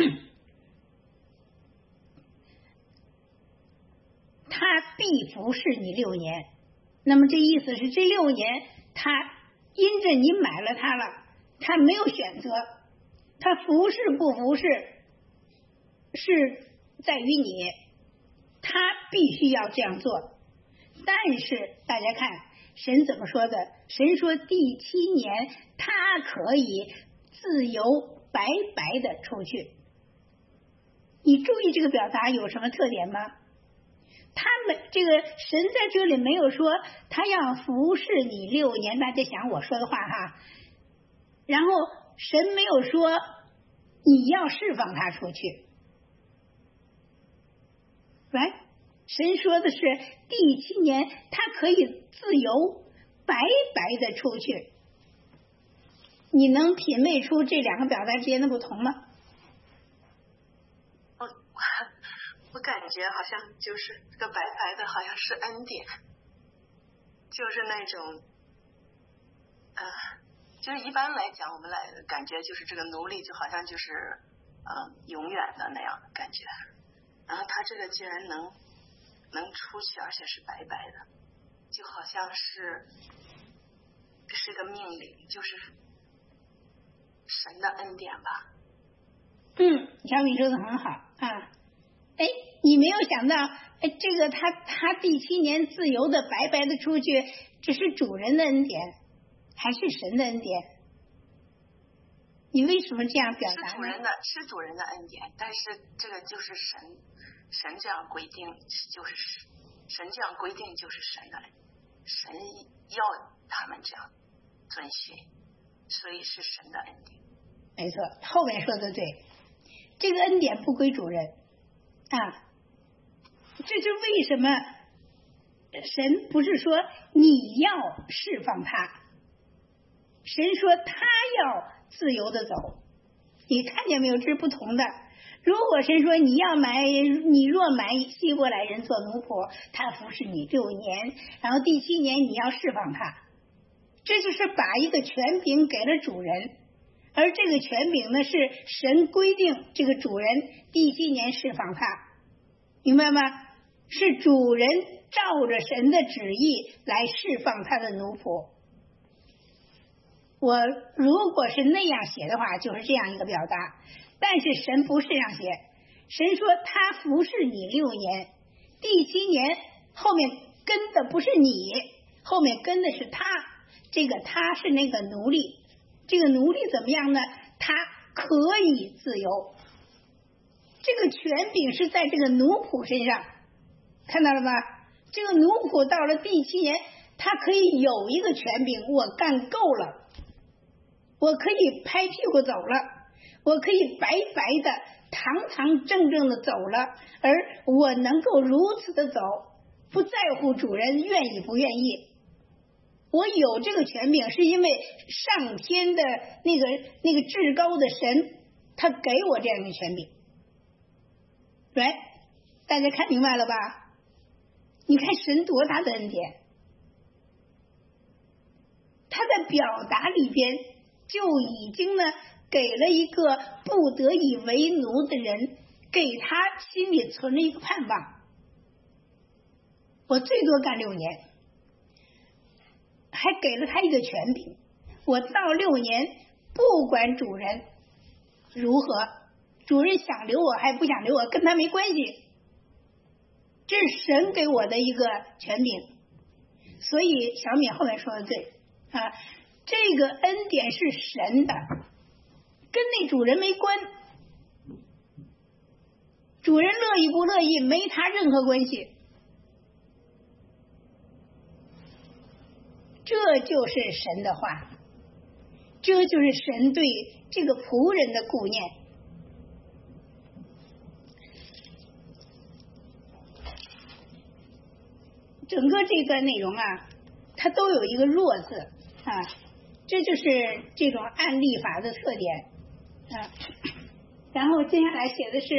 他必服侍你六年，那么这意思是这六年他因着你买了他了，他没有选择， 他服侍不服侍是在于你，他必须要这样做。但是大家看神怎么说的？神说第七年他可以自由白白的出去。你注意这个表达有什么特点吗？他们这个神在这里没有说他要服侍你六年，大家想我说的话哈。然后神没有说你要释放他出去，来，神说的是第七年他可以自由白白的出去。你能品味出这两个表达之间的不同吗？ 我我感觉好像就是这个白白的好像是恩典，就是那种呃就是一般来讲我们来感觉就是这个奴隶就好像就是呃永远的那样的感觉，然后他这个既然能能出去，而且是白白的，就好像是是个命令，就是神的恩典吧。 嗯，小米说的很好啊。哎，你没有想到，哎，这个他他第七年自由的白白的出去，这是主人的恩典，还是神的恩典？你为什么这样表达呢？ 是主人的，是主人的恩典，但是这个就是神神这样规定，就是神这样规定就是神的，神要他们这样遵循，所以是神的恩典。 没错，后面说的对，这个恩典不归主人啊，这是为什么神不是说你要释放他，神说他要自由的走。你看见没有？这是不同的。如果神说你要买，你若买希伯来人做奴仆，他服侍你六年，然后第七年你要释放他，这就是把一个权柄给了主人，而这个权柄呢是神规定这个主人第七年释放他，明白吗？是主人照着神的旨意来释放他的奴仆。我如果是那样写的话，就是这样一个表达，但是神不是这样写。神说他服侍你六年，第七年后面跟的不是你，后面跟的是他，这个他是那个奴隶，这个奴隶怎么样呢？他可以自由，这个权柄是在这个奴仆身上，看到了吧？这个奴仆到了第七年，他可以有一个权柄，我干够了，我可以拍屁股走了，我可以白白的堂堂正正的走了，而我能够如此的走，不在乎主人愿意不愿意。我有这个权柄是因为上天的那个那个至高的神他给我这样一个权柄。对，大家看明白了吧？你看神多大的恩典，他在表达里边就已经呢给了一个不得已为奴的人，给他心里存了一个盼望，我最多干六年，还给了他一个权柄，我到六年不管主人如何，主人想留我还不想留我跟他没关系，这是神给我的一个权柄。所以小米后面说的对啊，这个恩典是神的，跟那主人没关，主人乐意不乐意没他任何关系，这就是神的话，这就是神对这个仆人的顾念。整个这段内容啊，它都有一个弱字啊，这就是这种按例法的特点啊。然后接下来写的是，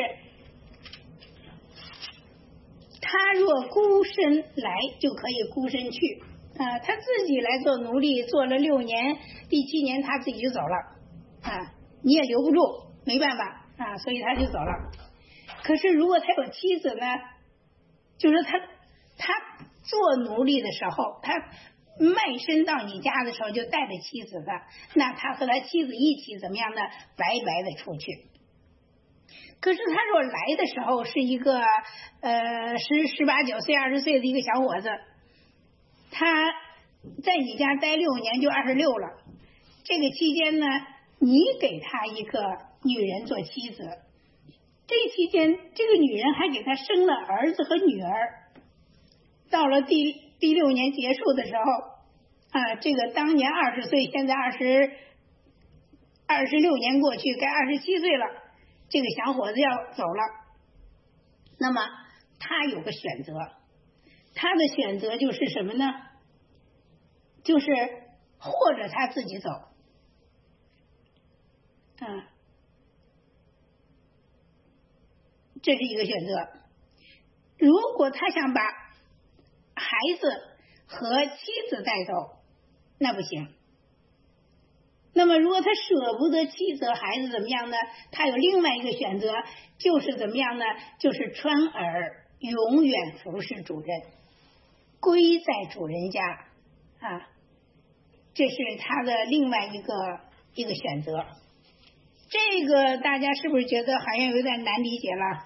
他若孤身来，就可以孤身去啊。他自己来做奴隶，做了六年，第七年他自己就走了啊，你也留不住，没办法啊，所以他就走了。可是如果他有妻子呢，就是他他做奴隶的时候，他卖身到你家的时候就带着妻子的，那他和他妻子一起怎么样呢？白白的出去。可是他说来的时候是一个呃十十八九岁二十岁的一个小伙子，他在你家待六年就二十六了，这个期间呢，你给他一个女人做妻子，这期间这个女人还给他生了儿子和女儿。到了第第六年结束的时候啊，这个当年二十岁，现在二十二十六年过去，该二十七岁了，这个小伙子要走了。那么他有个选择，他的选择就是什么呢？就是或者他自己走，啊，这是一个选择。如果他想把孩子和妻子带走，那不行。那么如果他舍不得妻子和孩子怎么样呢？他有另外一个选择，就是怎么样呢？就是穿耳永远服侍主人，归在主人家啊，这是他的另外一个一个选择。这个大家是不是觉得好像有点难理解了？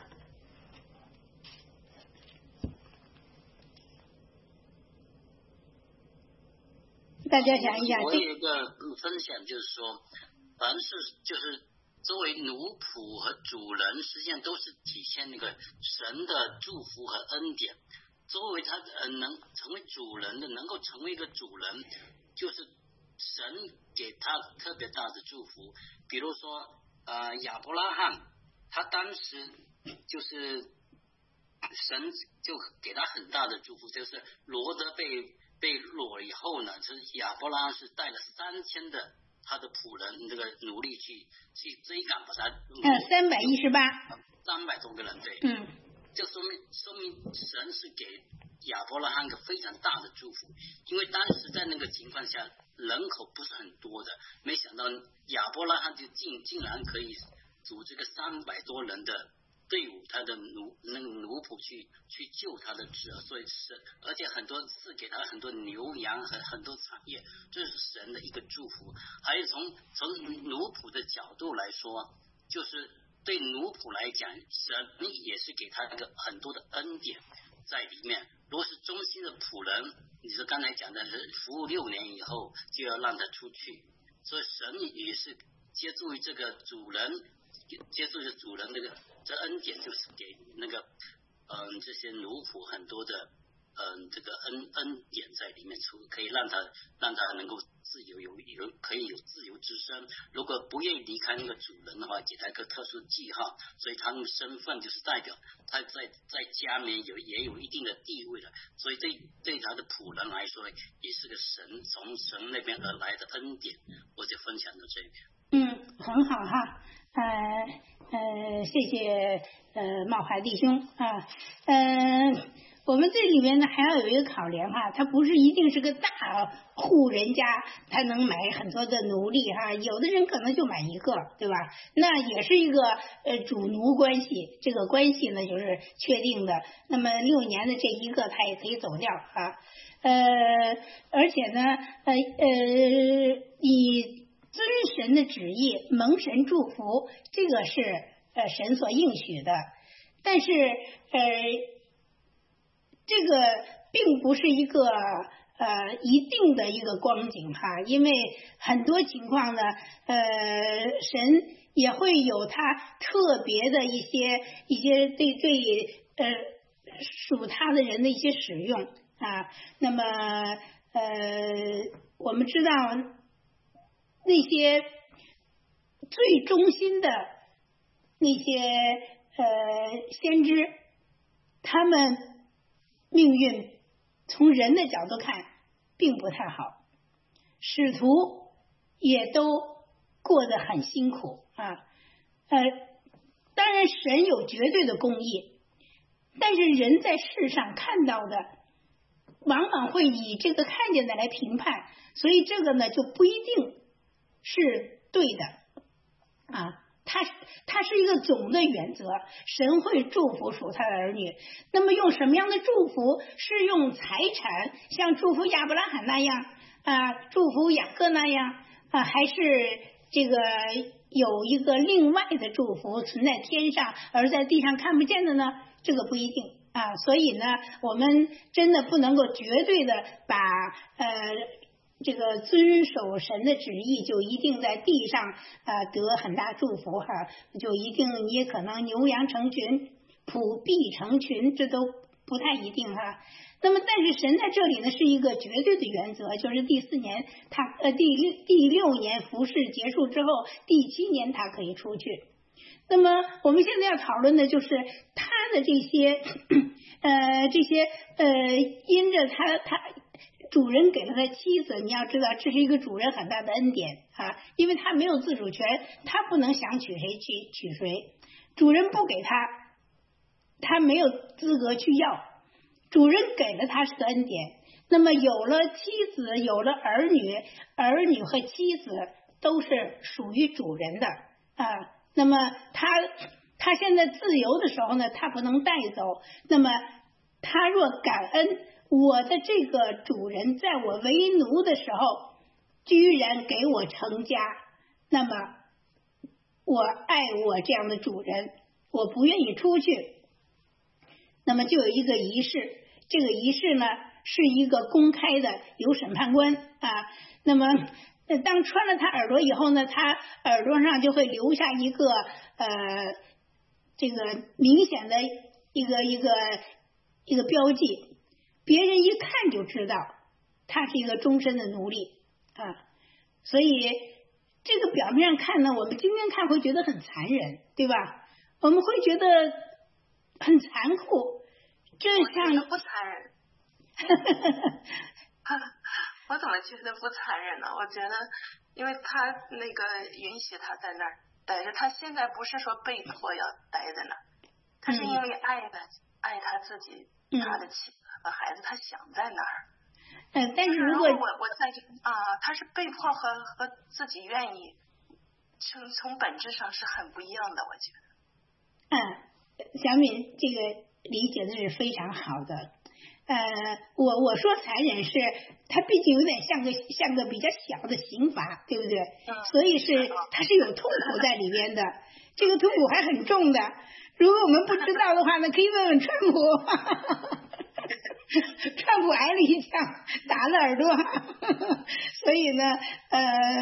大家想一想， 我有一个分享，就是说，凡是就是作为奴仆和主人，实际上都是体现那个神的祝福和恩典。作为他呃能成为主人的，能够成为一个主人，就是神给他特别大的祝福。比如说呃亚伯拉罕，他当时就是神就给他很大的祝福，就是罗德被被掳以后呢，就是亚伯拉罕是带了三千的他的仆人这个奴隶去去追赶把他， 嗯，三百一十八， 三百多个人，对， 嗯， 就说明说明神是给亚伯拉罕一个非常大的祝福，因为当时在那个情况下人口不是很多的，没想到亚伯拉罕就竟竟然可以组织个三百多人的队伍，他的奴那个奴仆去去救他的侄儿，所以是而且很多是给他很多牛羊和很多产业，这是神的一个祝福。还有从从奴仆的角度来说，就是对奴仆来讲，神也是给他一个很多的恩典在里面。如果是忠心的仆人，你说刚才讲的是服务六年以后就要让他出去，所以神也是借助于这个主人。接触的主人这个这恩典，就是给那个嗯这些奴仆很多的嗯这个恩恩典在里面出，可以让他让他能够自由有有可以有自由之身。如果不愿意离开那个主人的话，给他一个特殊记号，所以他们身份就是代表他在在家里面有也有一定的地位了。所以对对他的仆人来说，也是个神从神那边而来的恩典。我就分享到这边。 嗯，很好哈。呃呃，谢谢呃茂海弟兄啊，呃，我们这里面呢还要有一个考量哈，他不是一定是个大户人家，他能买很多的奴隶哈，有的人可能就买一个，对吧？那也是一个呃主奴关系，这个关系呢就是确定的。那么六年的这一个他也可以走掉啊，呃，而且呢呃呃以遵神的旨意，蒙神祝福，这个是呃神所应许的。但是呃，这个并不是一个呃一定的一个光景哈，因为很多情况呢，呃，神也会有他特别的一些一些对对呃属他的人的一些使用啊。那么呃，我们知道。那些最忠心的那些呃先知，他们命运从人的角度看并不太好，使徒也都过得很辛苦啊。呃，当然神有绝对的公义，但是人在世上看到的往往会以这个看见的来评判，所以这个呢就不一定是对的啊，他它它是一个总的原则，神会祝福属他的儿女。那么用什么样的祝福？是用财产，像祝福亚伯拉罕那样啊，祝福雅各那样啊，还是这个有一个另外的祝福存在天上而在地上看不见的呢？这个不一定啊。所以呢，我们真的不能够绝对的把呃这个遵守神的旨意就一定在地上呃得很大祝福哈，就一定也可能牛羊成群，仆婢成群，这都不太一定哈。那么，但是神在这里呢是一个绝对的原则，就是第四年他呃第六第六年服侍结束之后，第七年他可以出去。那么我们现在要讨论的就是他的这些呃这些呃因着他他主人给了他妻子，你要知道这是一个主人很大的恩典啊，因为他没有自主权，他不能想娶谁去娶谁，主人不给他，他没有资格去要，主人给了他是个恩典。那么有了妻子，有了儿女，儿女和妻子都是属于主人的啊。那么他他现在自由的时候呢，他不能带走。那么他若感恩我的这个主人在我为奴的时候居然给我成家，那么我爱我这样的主人，我不愿意出去。那么就有一个仪式，这个仪式呢是一个公开的，有审判官啊。那么当穿了他耳朵以后呢，他耳朵上就会留下一个呃这个明显的一个一个一个标记，别人一看就知道他是一个终身的奴隶啊。所以这个表面上看呢，我们今天看会觉得很残忍，对吧？我们会觉得很残酷，这像不残忍。我怎么觉得不残忍呢？我觉得，因为他那个允许他在那儿待着，他现在不是说被迫要待在那儿，他是因为爱的、嗯、爱他自己、嗯、他的妻子和孩子，他想在那儿。 嗯，但是如果我我在这啊，他是被迫和和自己愿意，从从本质上是很不一样的，我觉得。 嗯，小敏这个理解的是非常好的。呃，我我说残忍是，它毕竟有点像个像个比较小的刑罚，对不对？ 嗯、 所以是它是有痛苦在里边的，这个痛苦还很重的。如果我们不知道的话呢，可以问问川普，川普挨了一枪，打了耳朵，所以呢，呃，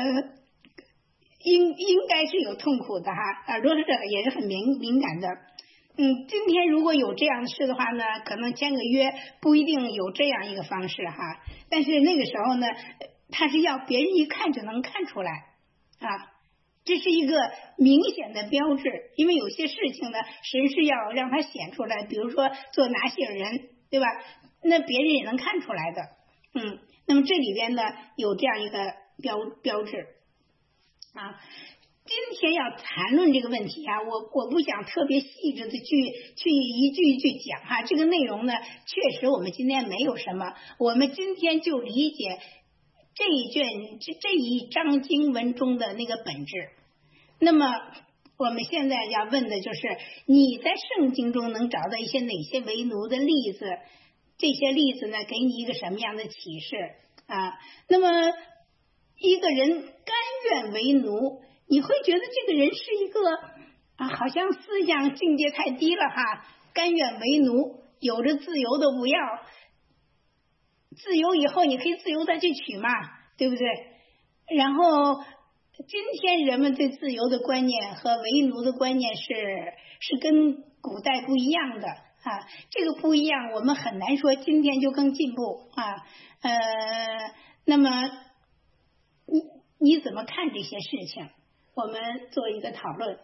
应应该是有痛苦的哈，耳朵是也是很敏敏感的。嗯，今天如果有这样的事的话呢，可能签个约不一定有这样一个方式哈，但是那个时候呢，他是要别人一看就能看出来啊，这是一个明显的标志，因为有些事情呢，神是要让他显出来，比如说做拿西尔人，对吧？那别人也能看出来的，嗯，那么这里边呢有这样一个标标志啊。今天要谈论这个问题啊，我我不想特别细致的去去一句一句讲哈，这个内容呢，确实我们今天没有什么，我们今天就理解这一卷这这一章经文中的那个本质。那么我们现在要问的就是，你在圣经中能找到一些哪些为奴的例子？这些例子呢，给你一个什么样的启示啊？那么一个人甘愿为奴，你会觉得这个人是一个啊，好像思想境界太低了哈，甘愿为奴，有着自由的不要，自由以后你可以自由再去娶嘛，对不对？然后今天人们对自由的观念和为奴的观念是是跟古代不一样的啊，这个不一样，我们很难说今天就更进步啊。呃，那么你你怎么看这些事情？我们做一个讨论。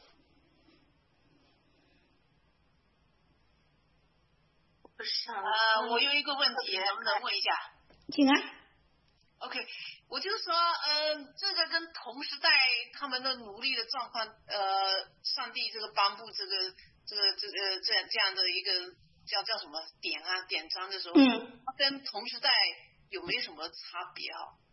呃，我有一个问题，能不能问一下？ 请啊。 OK， 我就说，呃，这个跟同时代他们的奴隶的状况，呃，上帝这个颁布这个这个这个这样这样的一个叫叫什么典啊典章的时候， 嗯， 跟同时代有没有什么差别啊？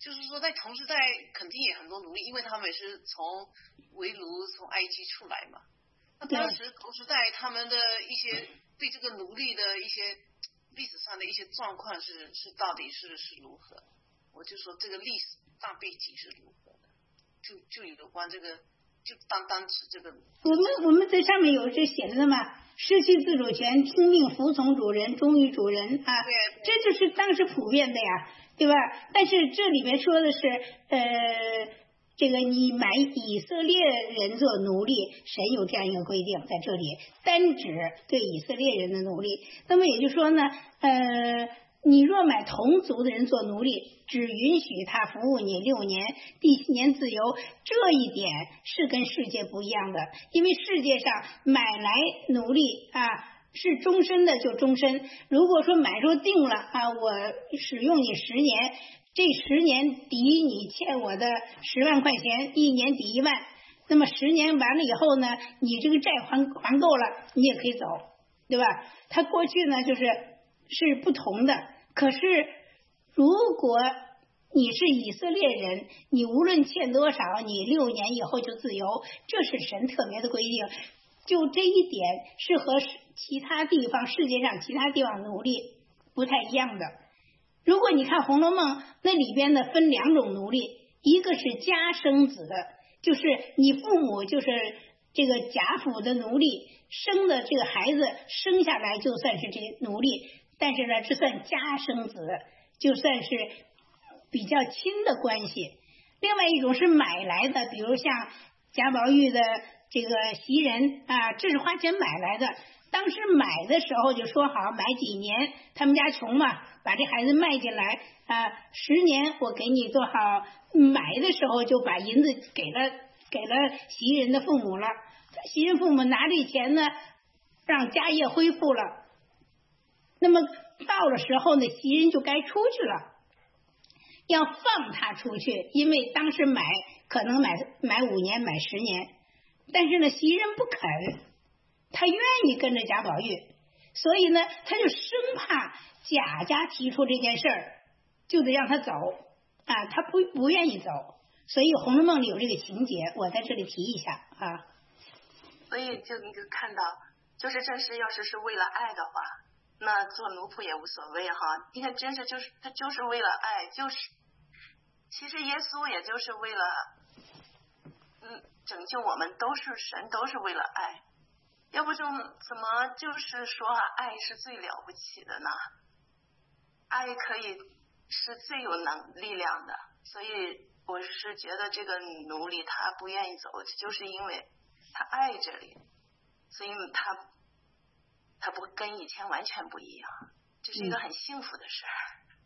就是说在同时代肯定也很多奴隶，因为他们也是从为奴从埃及出来嘛。那当时同时代他们的一些对这个奴隶的一些历史上的一些状况是是到底是是如何？我就说这个历史大背景是如何的，就就有关这个，就单单指这个。 我们我们在上面有这写着的嘛，失去自主权，听命服从主人，忠于主人啊， 对， 这就是当时普遍的呀，对吧？但是这里面说的是，呃，这个你买以色列人做奴隶，神有这样一个规定，在这里单指对以色列人的奴隶。那么也就是说呢，呃。你若买同族的人做奴隶，只允许他服务你六年，第七年自由，这一点是跟世界不一样的。因为世界上买来奴隶啊是终身的就终身，如果说买入定了啊，我使用你十年，这十年抵你欠我的十万块钱，一年抵一万，那么十年完了以后呢，你这个债还还够了，你也可以走，对吧？他过去呢就是是不同的。可是如果你是以色列人，你无论欠多少，你六年以后就自由，这是神特别的规定。就这一点是和其他地方世界上其他地方奴隶不太一样的。如果你看《红楼梦》，那里边呢分两种奴隶，一个是家生子的，就是你父母就是这个贾府的奴隶，生的这个孩子生下来就算是这奴隶，但是呢这算家生子，就算是比较亲的关系。另外一种是买来的，比如像贾宝玉的这个袭人啊，这是花钱买来的。当时买的时候就说好买几年，他们家穷嘛，把这孩子卖进来啊，十年我给你多少。买的时候就把银子给了给了袭人的父母了，袭人父母拿这钱呢，让家业恢复了。那么到了时候呢，袭人就该出去了，要放他出去，因为当时买可能买买五年买十年，但是呢袭人不肯，他愿意跟着贾宝玉，所以呢他就生怕贾家提出这件事儿，就得让他走啊，他不不愿意走，所以《红楼梦》里有这个情节，我在这里提一下啊。 所以就你就看到，就是这是要是是为了爱的话，那做奴仆也无所谓哈。你看，真是就是他就是为了爱，就是其实耶稣也就是为了嗯拯救我们，都是神，都是为了爱。要不就怎么就是说啊，爱是最了不起的呢？爱可以是最有能力量的，所以我是觉得这个奴隶他不愿意走，就是因为他爱这里，所以他他不跟以前完全不一样，这是一个很幸福的事儿。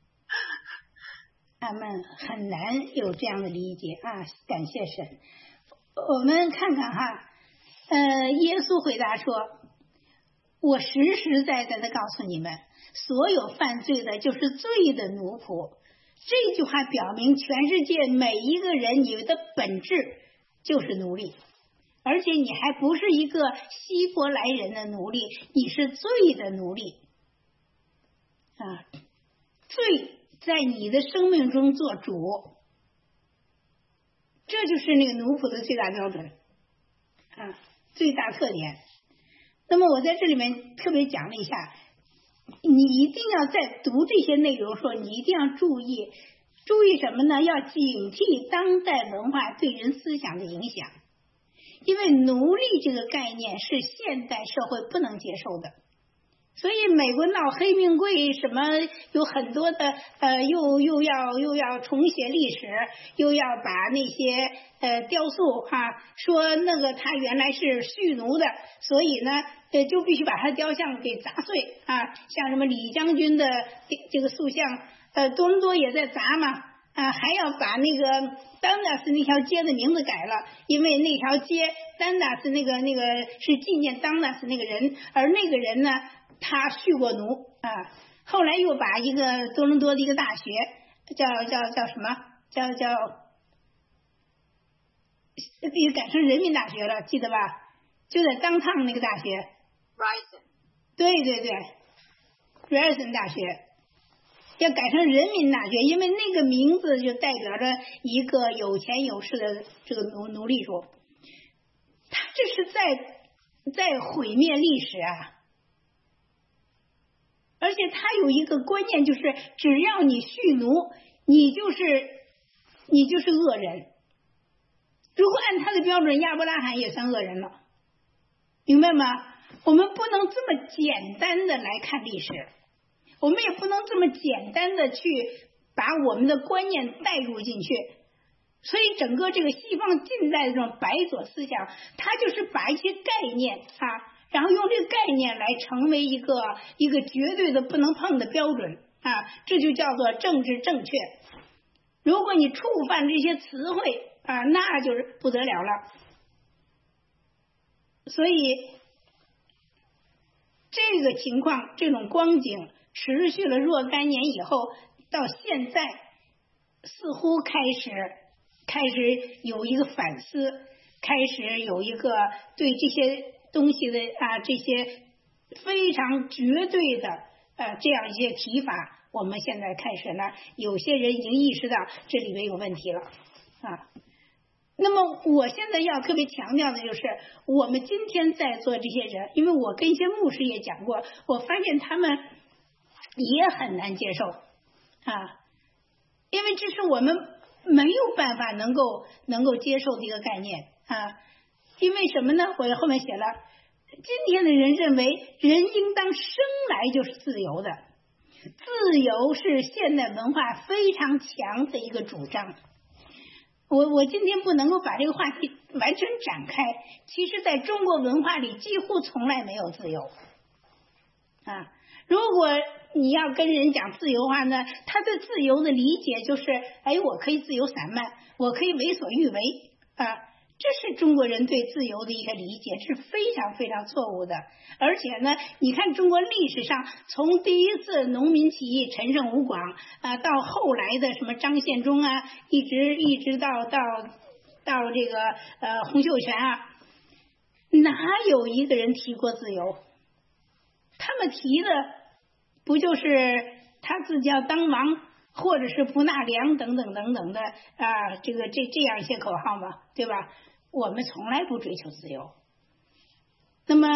他们很难有这样的理解啊，感谢神。我们看看哈，呃，耶稣回答说，我实实在在的告诉你们，所有犯罪的就是罪的奴仆。这句话表明全世界每一个人你的本质就是奴隶，而且你还不是一个希伯来人的奴隶，你是罪的奴隶啊！罪在你的生命中做主，这就是那个奴仆的最大标准啊，最大特点。那么我在这里面特别讲了一下，你一定要在读这些内容的时候，你一定要注意注意什么呢？要警惕当代文化对人思想的影响，因为奴隶这个概念是现代社会不能接受的。所以美国闹黑命贵什么，有很多的呃，又又要又要重写历史，又要把那些呃雕塑哈、啊，说那个他原来是蓄奴的，所以呢呃就必须把他雕像给砸碎啊，像什么李将军的这个塑像，呃多伦多也在砸嘛啊，还要把那个丹纳斯那条街的名字改了，因为那条街丹纳斯那个那个是纪念丹纳斯那个人，而那个人呢他蓄过奴啊，后来又把一个多伦多的一个大学叫叫叫什么叫叫也改成人民大学了，记得吧？就在当趟那个大学 Ryerson， 对对对 Ryerson 大学， 要改成人民大学，因为那个名字就代表着一个有钱有势的这个奴奴隶主。他这是在在毁灭历史啊！而且他有一个观念，就是只要你蓄奴，你就是你就是恶人。如果按他的标准，亚伯拉罕也算恶人了，明白吗？我们不能这么简单的来看历史，我们也不能这么简单的去把我们的观念带入进去。所以整个这个西方近代的这种白左思想，它就是把一些概念啊，然后用这个概念来成为一个一个绝对的不能碰的标准啊，这就叫做政治正确。如果你触犯这些词汇啊，那就是不得了了。所以这个情况，这种光景持续了若干年以后，到现在似乎开始开始有一个反思，开始有一个对这些东西的啊这些非常绝对的呃这样一些提法，我们现在开始呢，有些人已经意识到这里面有问题了啊。那么我现在要特别强调的就是，我们今天在座这些人，因为我跟一些牧师也讲过，我发现他们也很难接受啊，因为这是我们没有办法能够能够接受的一个概念啊。因为什么呢？我后面写了，今天的人认为人应当生来就是自由的，自由是现代文化非常强的一个主张。我我今天不能够把这个话题完全展开，其实在中国文化里几乎从来没有自由啊。如果你要跟人讲自由化呢，他对自由的理解就是，哎，我可以自由散漫，我可以为所欲为啊。这是中国人对自由的一个理解，是非常非常错误的。而且呢，你看中国历史上，从第一次农民起义陈胜吴广啊，到后来的什么张献忠啊，一直一直到到到这个呃洪秀全啊，哪有一个人提过自由？他们提的不就是他自己要当王，或者是不纳粮等等等等的啊，这个这这样一些口号嘛，对吧？我们从来不追求自由。那么，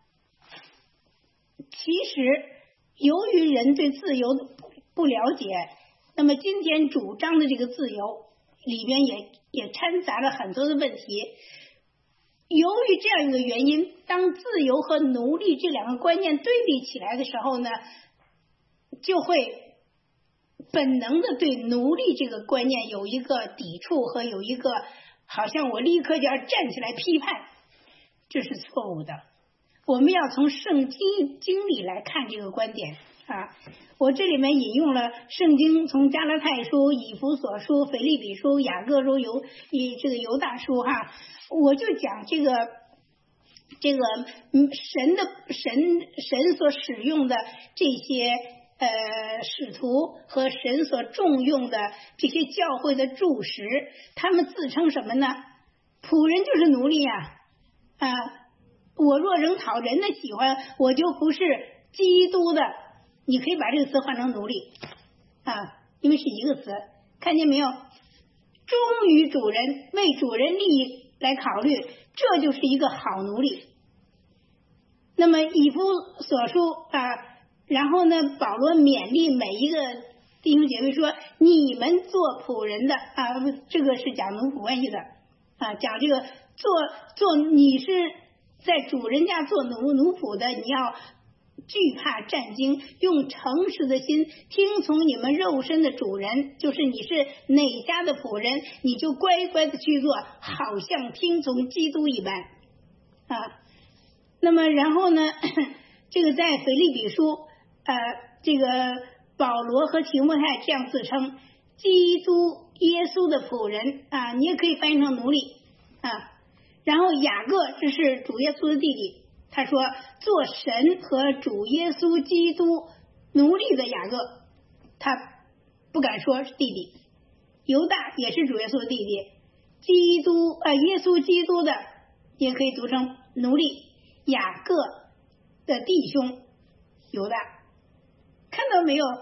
其实由于人对自由不了解，那么今天主张的这个自由里边也也掺杂了很多的问题。由于这样一个原因，当自由和奴隶这两个观念对比起来的时候呢，就会本能的对奴隶这个观念有一个抵触和有一个好像我立刻就要站起来批判，这是错误的。我们要从圣经经里来看这个观点啊。我这里面引用了圣经从加拉太书、以弗所书、腓立比书、雅各书、犹以这个犹大书哈，我就讲这个这个神的神神所使用的这些呃使徒和神所重用的这些教会的柱石，他们自称什么呢？仆人就是奴隶呀啊！我若仍讨人的喜欢，我就不是基督的。你可以把这个词换成奴隶啊，因为是一个词，看见没有？忠于主人，为主人利益来考虑，这就是一个好奴隶。那么以弗所书啊，然后呢，保罗勉励每一个弟兄姐妹说，你们做仆人的啊，这个是讲奴仆关系的啊，讲这个做做你是在主人家做奴奴仆的，你要惧怕战惊，用诚实的心听从你们肉身的主人，就是你是哪家的仆人，你就乖乖的去做，好像听从基督一般啊。那么然后呢，这个在腓立比书呃，这个保罗和提摩太这样自称基督耶稣的仆人啊，你也可以翻译成奴隶啊。然后雅各，这是主耶稣的弟弟，他说做神和主耶稣基督奴隶的雅各，他不敢说是弟弟。犹大也是主耶稣的弟弟，基督呃耶稣基督的也可以读成奴隶，雅各的弟兄犹大，看到没有？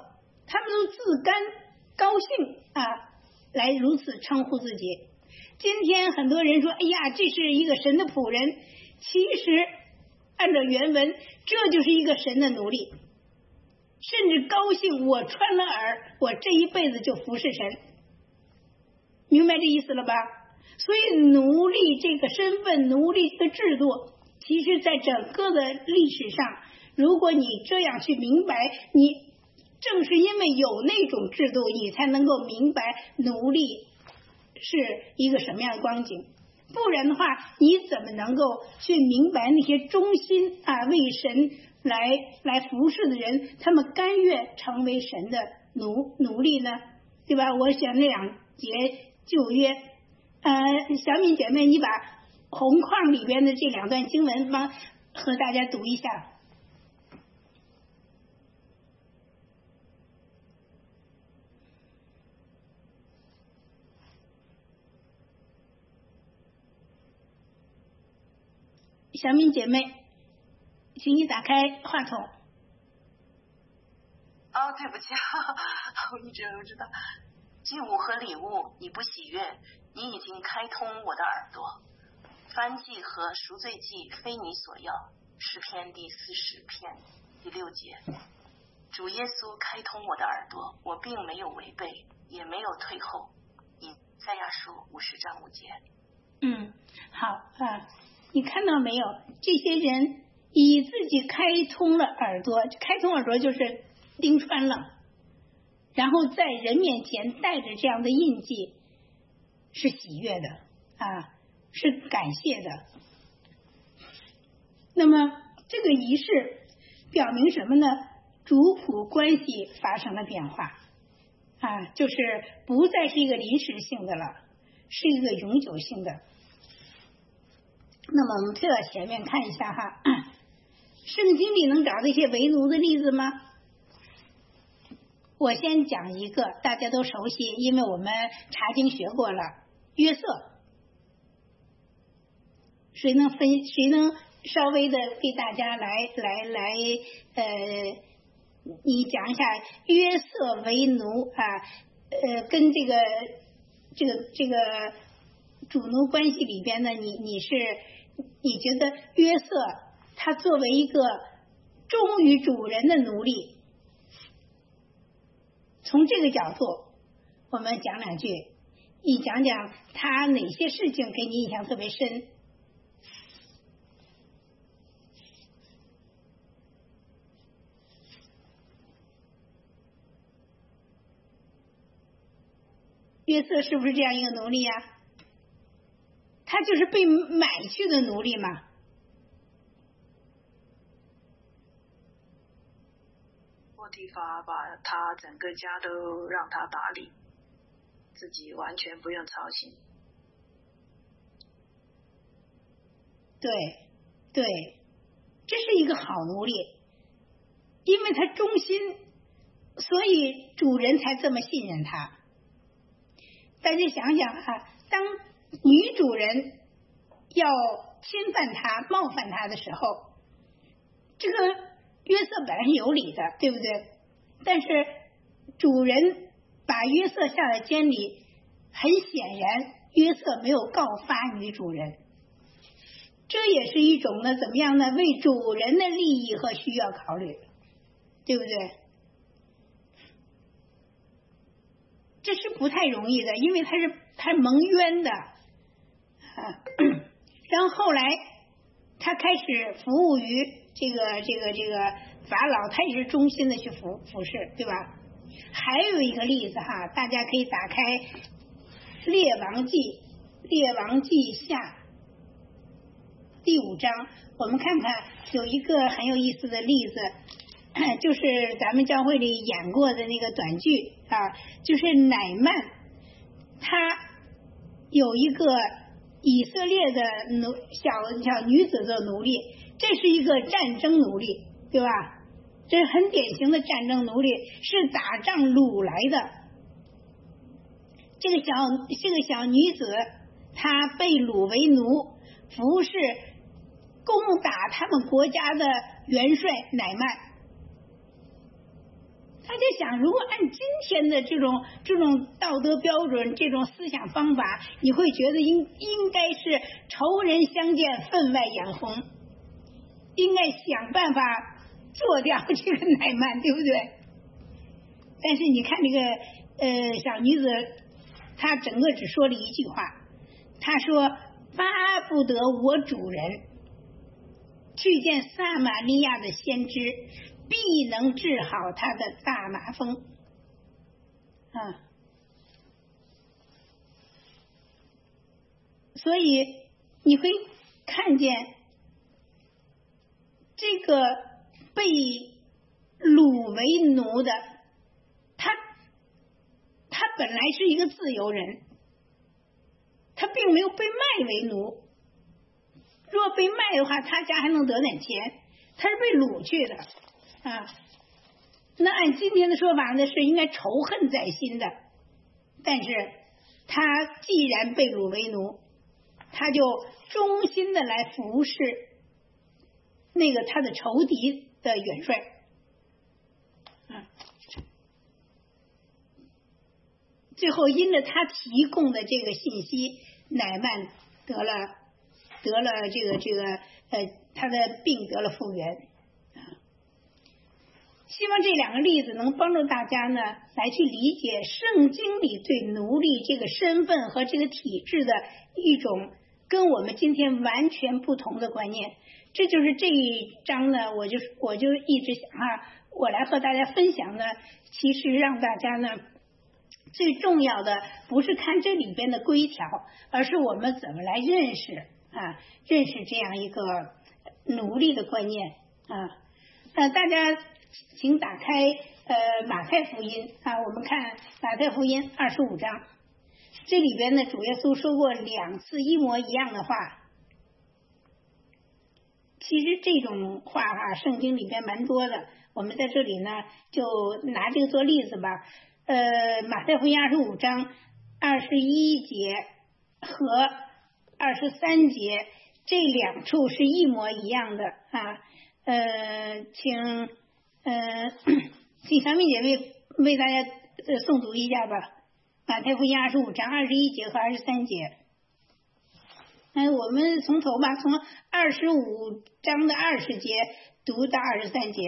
他们都自甘高兴啊，来如此称呼自己。今天很多人说，哎呀，这是一个神的仆人，其实按照原文，这就是一个神的奴隶，甚至高兴我穿了耳，我这一辈子就服侍神，明白这意思了吧？所以奴隶这个身份，奴隶这个制度，其实在整个的历史上，如果你这样去明白，你正是因为有那种制度，你才能够明白奴隶是一个什么样的光景。不然的话，你怎么能够去明白那些忠心啊为神来来服侍的人，他们甘愿成为神的奴奴隶呢？对吧？我想那两节旧约，呃，小敏姐妹，你把红框里边的这两段经文帮和大家读一下。小敏姐妹，请你打开话筒。 哦，对不起，我一直不知道。祭物和礼物你不喜悦，你已经开通我的耳朵。燔祭和赎罪祭非你所要。诗篇第四十篇第六节。主耶稣开通我的耳朵，我并没有违背，也没有退后。以赛亚书五十章五节。 嗯，好啊。你看到没有？这些人以自己开通了耳朵，开通耳朵就是钉穿了，然后在人面前带着这样的印记，是喜悦的啊，是感谢的。那么这个仪式表明什么呢？主仆关系发生了变化啊，就是不再是一个临时性的了，是一个永久性的。那么我们退到前面看一下哈，圣经里能找到一些为奴的例子吗？我先讲一个大家都熟悉，因为我们查经学过了，约瑟。谁能分？谁能稍微的给大家来来来呃，你讲一下约瑟为奴啊？呃，跟这个这个这个主奴关系里边呢，你你是你觉得约瑟他作为一个忠于主人的奴隶，从这个角度我们讲两句，你讲讲他哪些事情给你印象特别深？约瑟是不是这样一个奴隶呀、啊？他就是被买去的奴隶嘛。 波提乏把他整个家都让他打理，自己完全不用操心。 对，对，这是一个好奴隶，因为他忠心，所以主人才这么信任他。大家想想啊，当女主人要侵犯他、冒犯他的时候，这个约瑟本来是有理的，对不对？但是主人把约瑟下了监里，很显然约瑟没有告发女主人，这也是一种呢，怎么样呢？为主人的利益和需要考虑，对不对？这是不太容易的，因为他是他蒙冤的啊。然后后来他开始服务于这个这个这个法老，他也是忠心的去服服侍，对吧？还有一个例子哈，大家可以打开《列王记》《列王记下》第五章，我们看看有一个很有意思的例子。就是咱们教会里演过的那个短剧啊，就是乃曼，他有一个以色列的奴小小女子的奴隶，这是一个战争奴隶，对吧？这是很典型的战争奴隶，是打仗掳来的。这个小这个小女子，她被掳为奴，服侍攻打他们国家的元帅乃曼。 大家想，如果按今天的这种这种道德标准、这种思想方法，你会觉得应应该是仇人相见分外眼红，应该想办法做掉这个乃曼，对不对？但是你看这个呃小女子，她整个只说了一句话，她说巴不得我主人去见撒玛利亚的先知，必能治好他的大麻风啊。所以你会看见这个被掳为奴的，他他本来是一个自由人，他并没有被卖为奴。若被卖的话，他家还能得点钱，他是被掳去的啊。那按今天的说法呢，是应该仇恨在心的。但是他既然被掳为奴，他就忠心的来服侍那个他的仇敌的元帅。啊，最后因着他提供的这个信息，乃曼得了得了这个这个呃他的病得了复原。希望这两个例子能帮助大家呢来去理解圣经里对奴隶这个身份和这个体制的一种跟我们今天完全不同的观念。这就是这一章呢，我就我就一直想啊，我来和大家分享呢，其实让大家呢最重要的不是看这里边的规条，而是我们怎么来认识啊，认识这样一个奴隶的观念啊。呃，大家请打开呃马太福音啊，我们看马太福音二十五章，这里边呢主耶稣说过两次一模一样的话。其实这种话哈、啊，圣经里边蛮多的，我们在这里呢就拿这个做例子吧。呃，马太福音二十五章二十一节和二十三节这两处是一模一样的啊。呃，请呃请小敏姐为为大家呃诵读一下吧。马太福音二十五章二十一节和二十三节。嗯、呃，我们从头吧，从二十五章的二十节读到二十三节。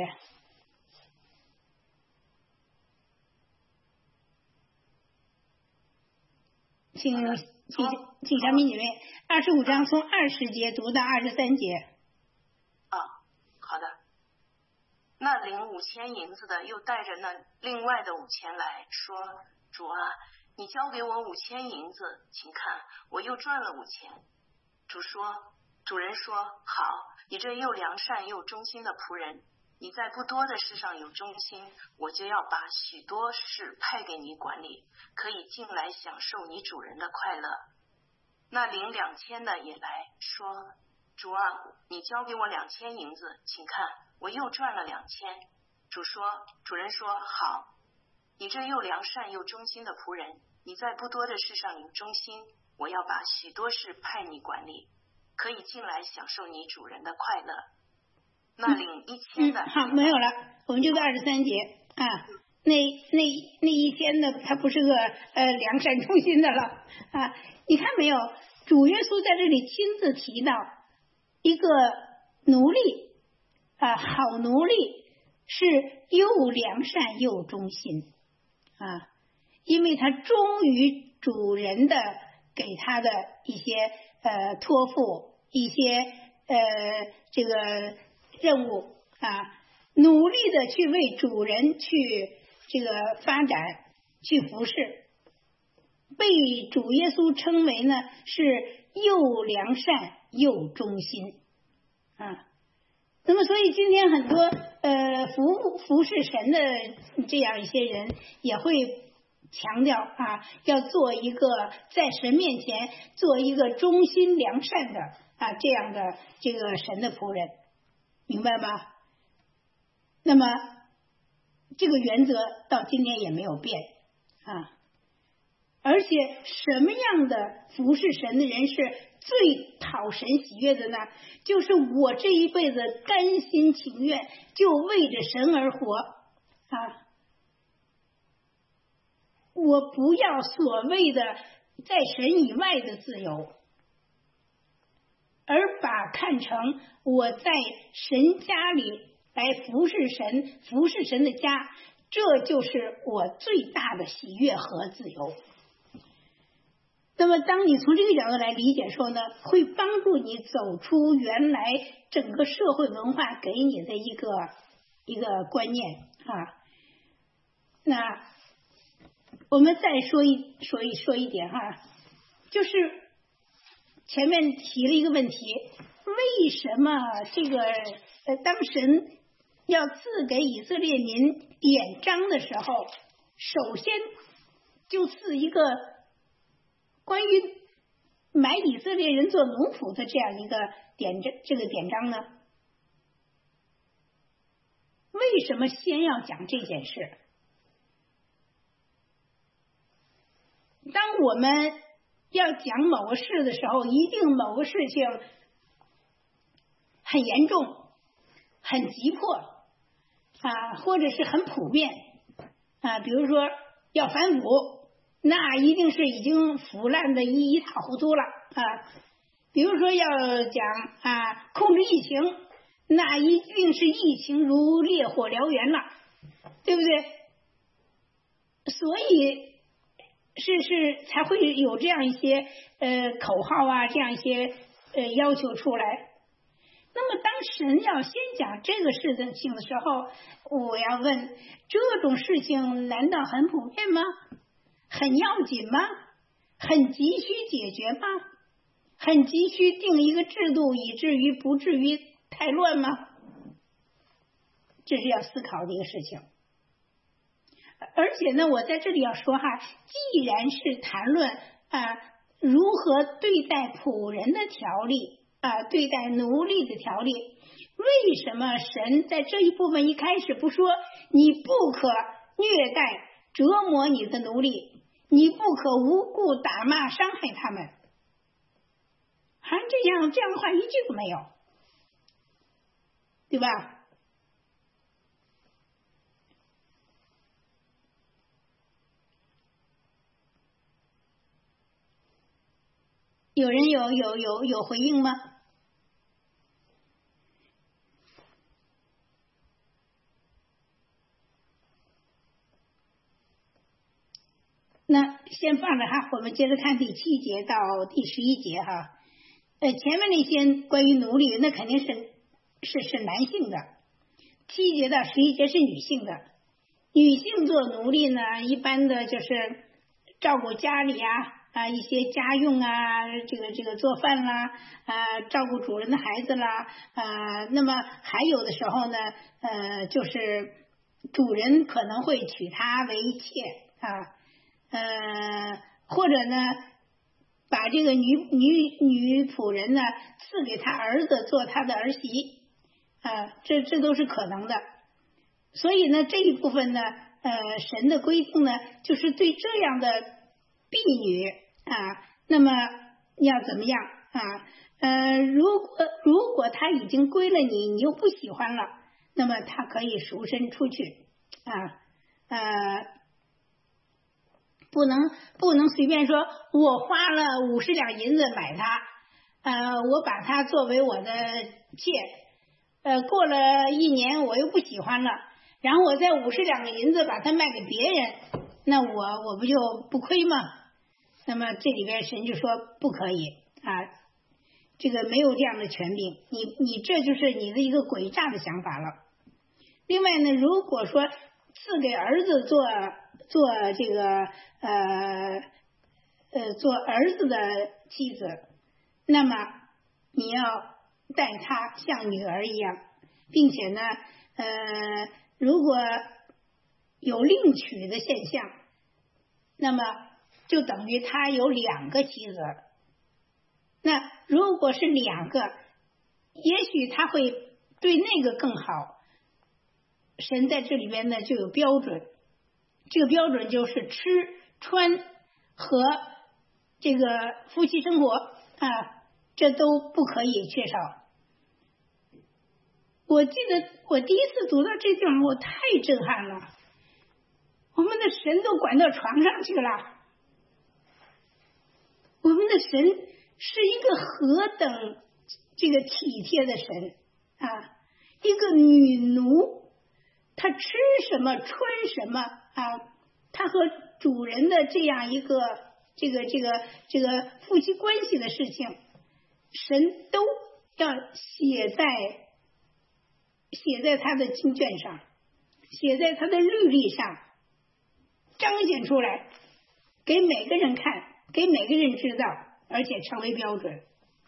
请请请小敏姐妹，二十五章从二十节读到二十三节。 啊，好的。那领五千银子的又带着那另外的五千来说：“主啊，你交给我五千银子，请看，我又赚了五千。”主说：“主人说，好，你这又良善又忠心的仆人，你在不多的事上有忠心，我就要把许多事派给你管理，可以进来享受你主人的快乐。”那领两千的也来说：“主啊，你交给我两千银子，请看，我又赚了两千。”主说：“主人说，好，你这又良善又忠心的仆人，你在不多的事上有忠心，我要把许多事派你管理，可以进来享受你主人的快乐。”那领一千的、 嗯嗯、好，没有了，我们就到二十三节啊。那那那一千的他不是个呃良善忠心的了啊。你看没有，主耶稣在这里亲自提到一个奴隶啊，好奴隶是又良善又忠心啊，因为他忠于主人的给他的一些呃托付，一些呃这个任务啊，努力的去为主人去这个发展，去服侍，被主耶稣称为呢是又良善又忠心啊。那么所以今天很多呃服服侍神的这样一些人也会强调啊，要做一个在神面前做一个忠心良善的啊这样的这个神的仆人，明白吗？那么这个原则到今天也没有变啊。而且什么样的服侍神的人是最讨神喜悦的呢？就是我这一辈子甘心情愿就为着神而活啊， 我不要所谓的在神以外的自由，而把看成我在神家里来服侍神，服侍神的家，这就是我最大的喜悦和自由。那么当你从这个角度来理解说呢，会帮助你走出原来整个社会文化给你的一个一个观念啊。那我们再说一说一说一点哈，就是前面提了一个问题，为什么这个呃当神要赐给以色列民典章的时候，首先就赐一个关于买以色列人做奴仆的这样一个典章，这个典章呢？为什么先要讲这件事？当我们要讲某个事的时候，一定某个事情很严重、很急迫啊，或者是很普遍啊，比如说要反腐，那一定是已经腐烂的一一塌糊涂了啊。比如说要讲啊控制疫情，那一定是疫情如烈火燎原了，对不对？所以是是才会有这样一些呃口号啊，这样一些呃要求出来。那么当神要先讲这个事情的时候，我要问，这种事情难道很普遍吗？很要紧吗？很急需解决吗？很急需定一个制度，以至于不至于太乱吗？这是要思考的一个事情。而且呢，我在这里要说哈，既然是谈论啊如何对待仆人的条例啊，对待奴隶的条例，为什么神在这一部分一开始不说你不可虐待折磨你的奴隶，你不可无故打骂伤害他们？好像这样这样的话一句都没有，对吧？有人有有有有回应吗？那先放着哈，我们接着看第七节到第十一节哈。呃，前面那些关于奴隶，那肯定是是是男性的，七节到十一节是女性的。女性做奴隶呢，一般的就是照顾家里啊啊一些家用啊，这个这个做饭啦啊，照顾主人的孩子啦啊。那么还有的时候呢，呃，就是主人可能会娶她为妾啊。呃，或者呢，把这个女女女仆人呢赐给他儿子做他的儿媳，啊，这这都是可能的。所以呢，这一部分呢，呃，神的规定呢，就是对这样的婢女啊，那么要怎么样啊？呃，如果如果他已经归了你，你又不喜欢了，那么他可以赎身出去啊，呃。不能不能随便说，我花了五十两银子买它，呃，我把它作为我的妾，呃，过了一年我又不喜欢了，然后我再五十两个银子把它卖给别人，那我我不就不亏吗？那么这里边神就说不可以啊，这个没有这样的权柄，你你这就是你的一个诡诈的想法了。另外呢，如果说赐给儿子做做这个呃呃做儿子的妻子，那么你要待他像女儿一样，并且呢呃如果有另娶的现象，那么就等于他有两个妻子。那如果是两个，也许他会对那个更好。神在这里边呢就有标准，这个标准就是吃穿和这个夫妻生活啊，这都不可以缺少。我记得我第一次读到这地方，我太震撼了。 我们的神都管到床上去了。我们的神是一个何等这个体贴的神啊！一个女奴，她吃什么穿什么啊？她和主人的这样一个这个这个这个夫妻关系的事情，神都要写在写在他的经卷上，写在他的律例上，彰显出来，给每个人看，给每个人知道，而且成为标准。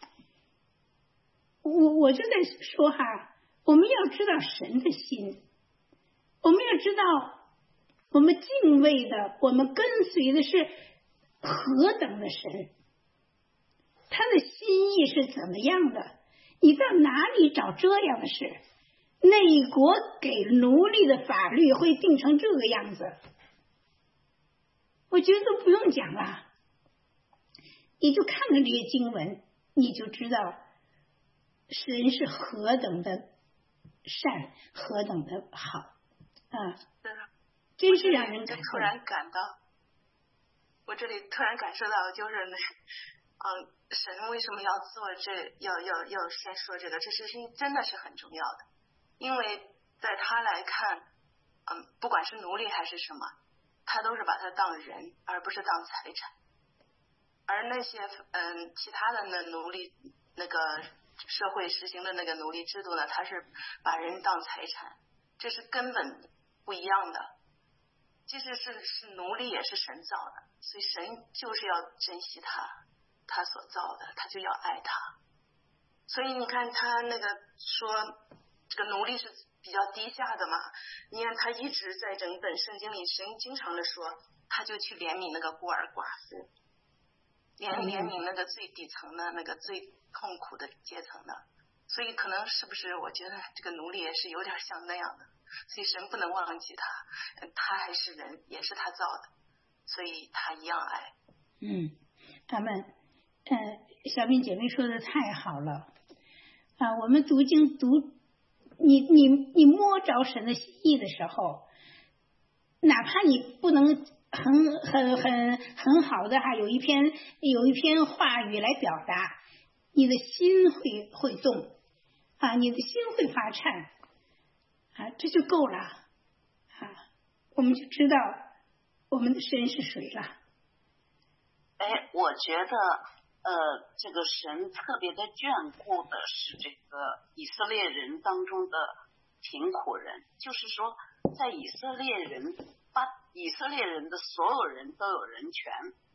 我我就在说哈，我们要知道神的心，我们要知道我们敬畏的，我们跟随的是何等的神，他的心意是怎么样的？你到哪里找这样的事？哪国给奴隶的法律会定成这个样子？我觉得都不用讲了，你就看看这些经文，你就知道神是何等的善，何等的好啊！真是让人感突然感到，我这里突然感受到，就是那，嗯，神为什么要做这，要要要先说这个，这事情真的是很重要的，因为在他来看，嗯，不管是奴隶还是什么，他都是把他当人，而不是当财产。而那些嗯其他的那奴隶，那个社会实行的那个奴隶制度呢，他是把人当财产，这是根本不一样的。即使是是奴隶也是神造的，所以神就是要珍惜他，他所造的，他就要爱他。所以你看他那个说这个奴隶是比较低下的嘛，你看他一直在整本圣经里，神经常的说，他就去怜悯那个孤儿寡妇，怜怜悯那个最底层的那个最痛苦的阶层的。所以可能是不是我觉得这个奴隶也是有点像那样的，所以神不能忘记他，他还是人，也是他造的，所以他一样爱。 嗯，阿们，呃，小敏姐妹说的太好了啊！我们读经读，你你你摸着神的心意的时候，哪怕你不能很很很很好的哈，有一篇有一篇话语来表达，你的心会会动啊，你的心会发颤啊，这就够了啊，我们就知道我们的神是谁了。 哎，我觉得呃，这个神特别的眷顾的是这个以色列人当中的贫苦人，就是说在以色列人把以色列人的所有人都有人权。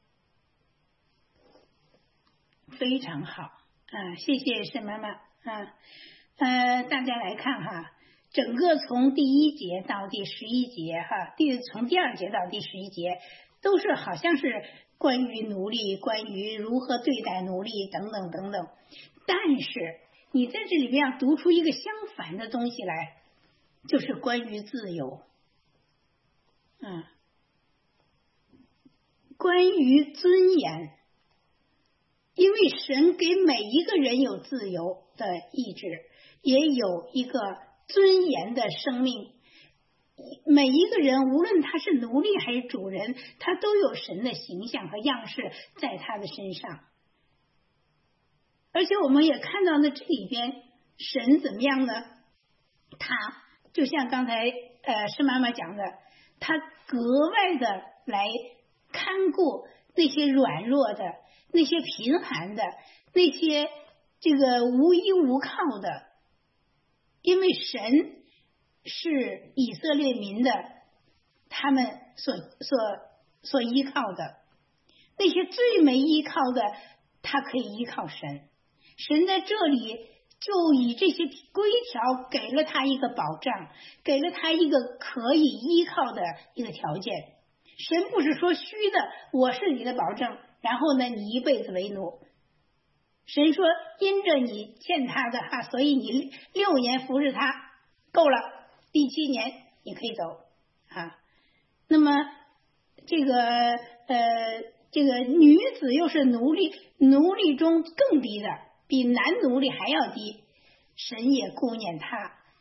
非常好啊，谢谢沈妈妈啊。呃，大家来看哈，整个从第一节到第十一节哈，第从第二节到第十一节，都是好像是关于奴隶，关于如何对待奴隶等等等等。但是你在这里边要读出一个相反的东西来，就是关于自由，嗯，关于尊严。因为神给每一个人有自由的意志，也有一个尊严的生命。每一个人无论他是奴隶还是主人，他都有神的形象和样式在他的身上。而且我们也看到呢，这里边神怎么样呢？他就像刚才呃施妈妈讲的，他格外的来看顾那些软弱的，那些贫寒的，那些这个无依无靠的。因为神是以色列民的他们所所所依靠的，那些最没依靠的，他可以依靠神。神在这里就以这些规条给了他一个保障，给了他一个可以依靠的一个条件。神不是说虚的，我是你的保证，然后呢你一辈子为奴。神说因着你欠他的哈，所以你六年服侍他够了，第七年你可以走啊。那么这个呃这个女子又是奴隶，奴隶中更低的，比男奴隶还要低。神也顾念他，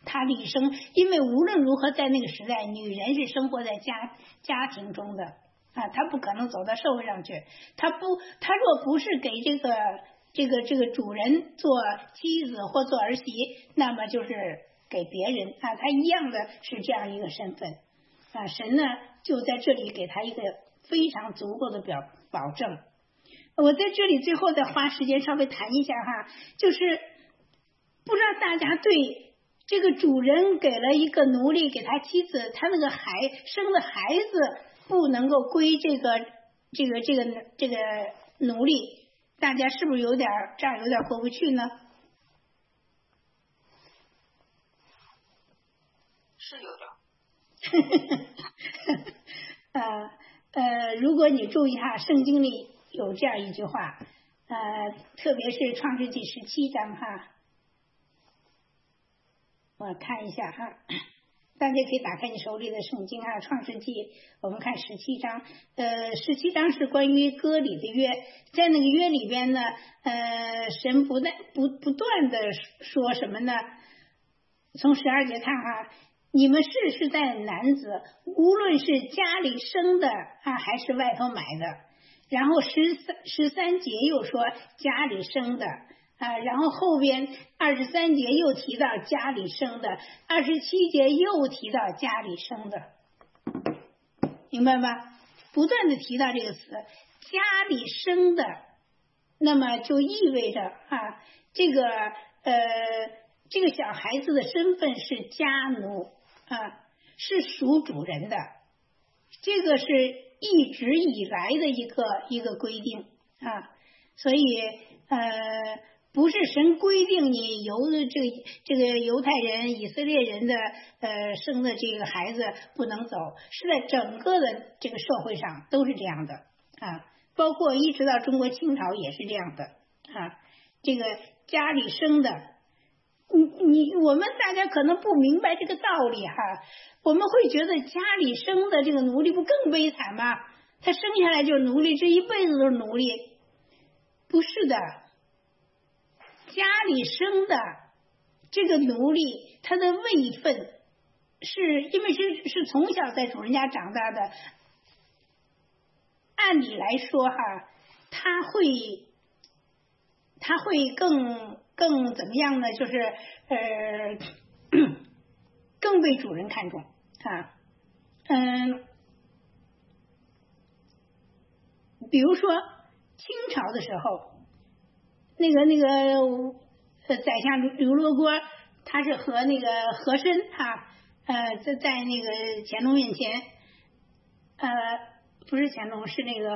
他立生，因为无论如何在那个时代，女人是生活在家家庭中的啊，她不可能走到社会上去。她不，她若不是给这个这个这个主人做妻子或做儿媳，那么就是给别人啊，她一样的是这样一个身份啊。神呢就在这里给她一个非常足够的表保证。我在这里最后再花时间稍微谈一下哈，就是不知道大家对这个主人给了一个奴隶给他妻子，他那个孩生的孩子不能够归这个这个这个这个奴隶，大家是不是有点这样有点过不去呢？ 是有点。 呃呃，如果你注意哈，圣经里有这样一句话，呃，特别是创世纪十七章哈，我看一下哈，大家可以打开你手里的圣经啊，创世纪我们看十七章，呃，十七章是关于割礼的约，在那个约里边呢，呃，神不断不不断的说什么呢？从十二节看哈。你们世世代的男子，无论是家里生的啊，还是外头买的。然后十三十三节又说家里生的啊，然后后边二十三节又提到家里生的，二十七节又提到家里生的，明白吗？不断的提到这个词，家里生的，那么就意味着啊，这个呃，这个小孩子的身份是家奴。啊，是属主人的，这个是一直以来的一个一个规定啊，所以呃，不是神规定你由这个这个犹太人、以色列人的呃生的这个孩子不能走，是在整个的这个社会上都是这样的啊，包括一直到中国清朝也是这样的啊，这个家里生的。你你我们大家可能不明白这个道理哈，我们会觉得家里生的这个奴隶不更悲惨吗？他生下来就是奴隶，这一辈子都是奴隶。不是的，家里生的这个奴隶，他的位分是因为是是从小在主人家长大的，按理来说哈，他会他会更。更怎么样呢？就是呃，更被主人看重啊。嗯，比如说清朝的时候，那个那个呃，宰相刘刘罗锅，他是和那个和珅哈呃在在那个乾隆面前，呃，不是乾隆，是那个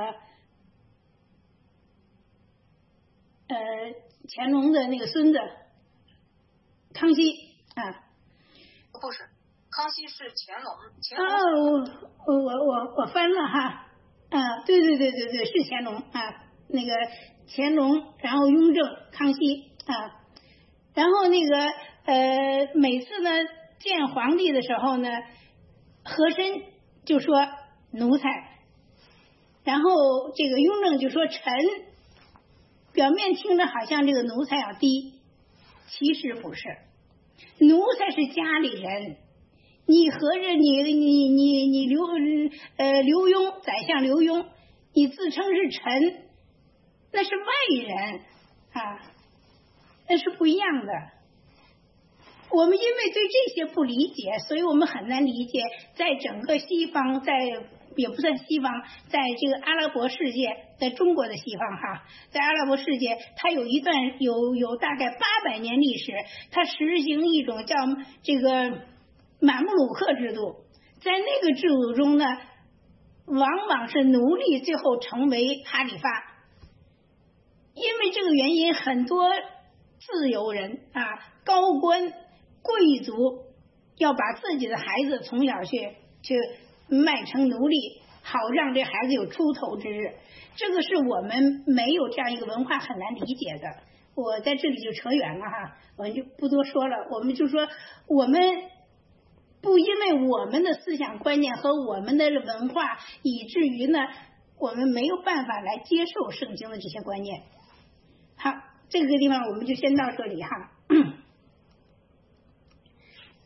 呃。乾隆的那个孙子康熙啊， 不是，康熙是乾隆。乾隆啊，我我我我翻了哈啊，对对对对对，是乾隆啊，那个乾隆，然后雍正、康熙啊，然后那个呃，每次呢见皇帝的时候呢，和珅就说奴才，然后这个雍正就说臣。表面听着好像这个奴才要低，其实不是，奴才是家里人。你合着你你你你刘呃刘墉，宰相刘墉，你自称是臣，那是外人啊，那是不一样的。我们因为对这些不理解，所以我们很难理解，在整个西方，在也不算西方，在这个阿拉伯世界，在中国的西方哈，在阿拉伯世界，它有一段有有大概八百年历史，它实行一种叫这个马穆鲁克制度，在那个制度中呢，往往是奴隶最后成为哈里发，因为这个原因，很多自由人啊、高官、贵族要把自己的孩子从小去去卖成奴隶，好让这孩子有出头之日。这个是我们没有这样一个文化很难理解的。我在这里就扯远了哈，我们就不多说了。我们就说，我们不因为我们的思想观念和我们的文化，以至于呢，我们没有办法来接受圣经的这些观念。好，这个地方我们就先到这里哈。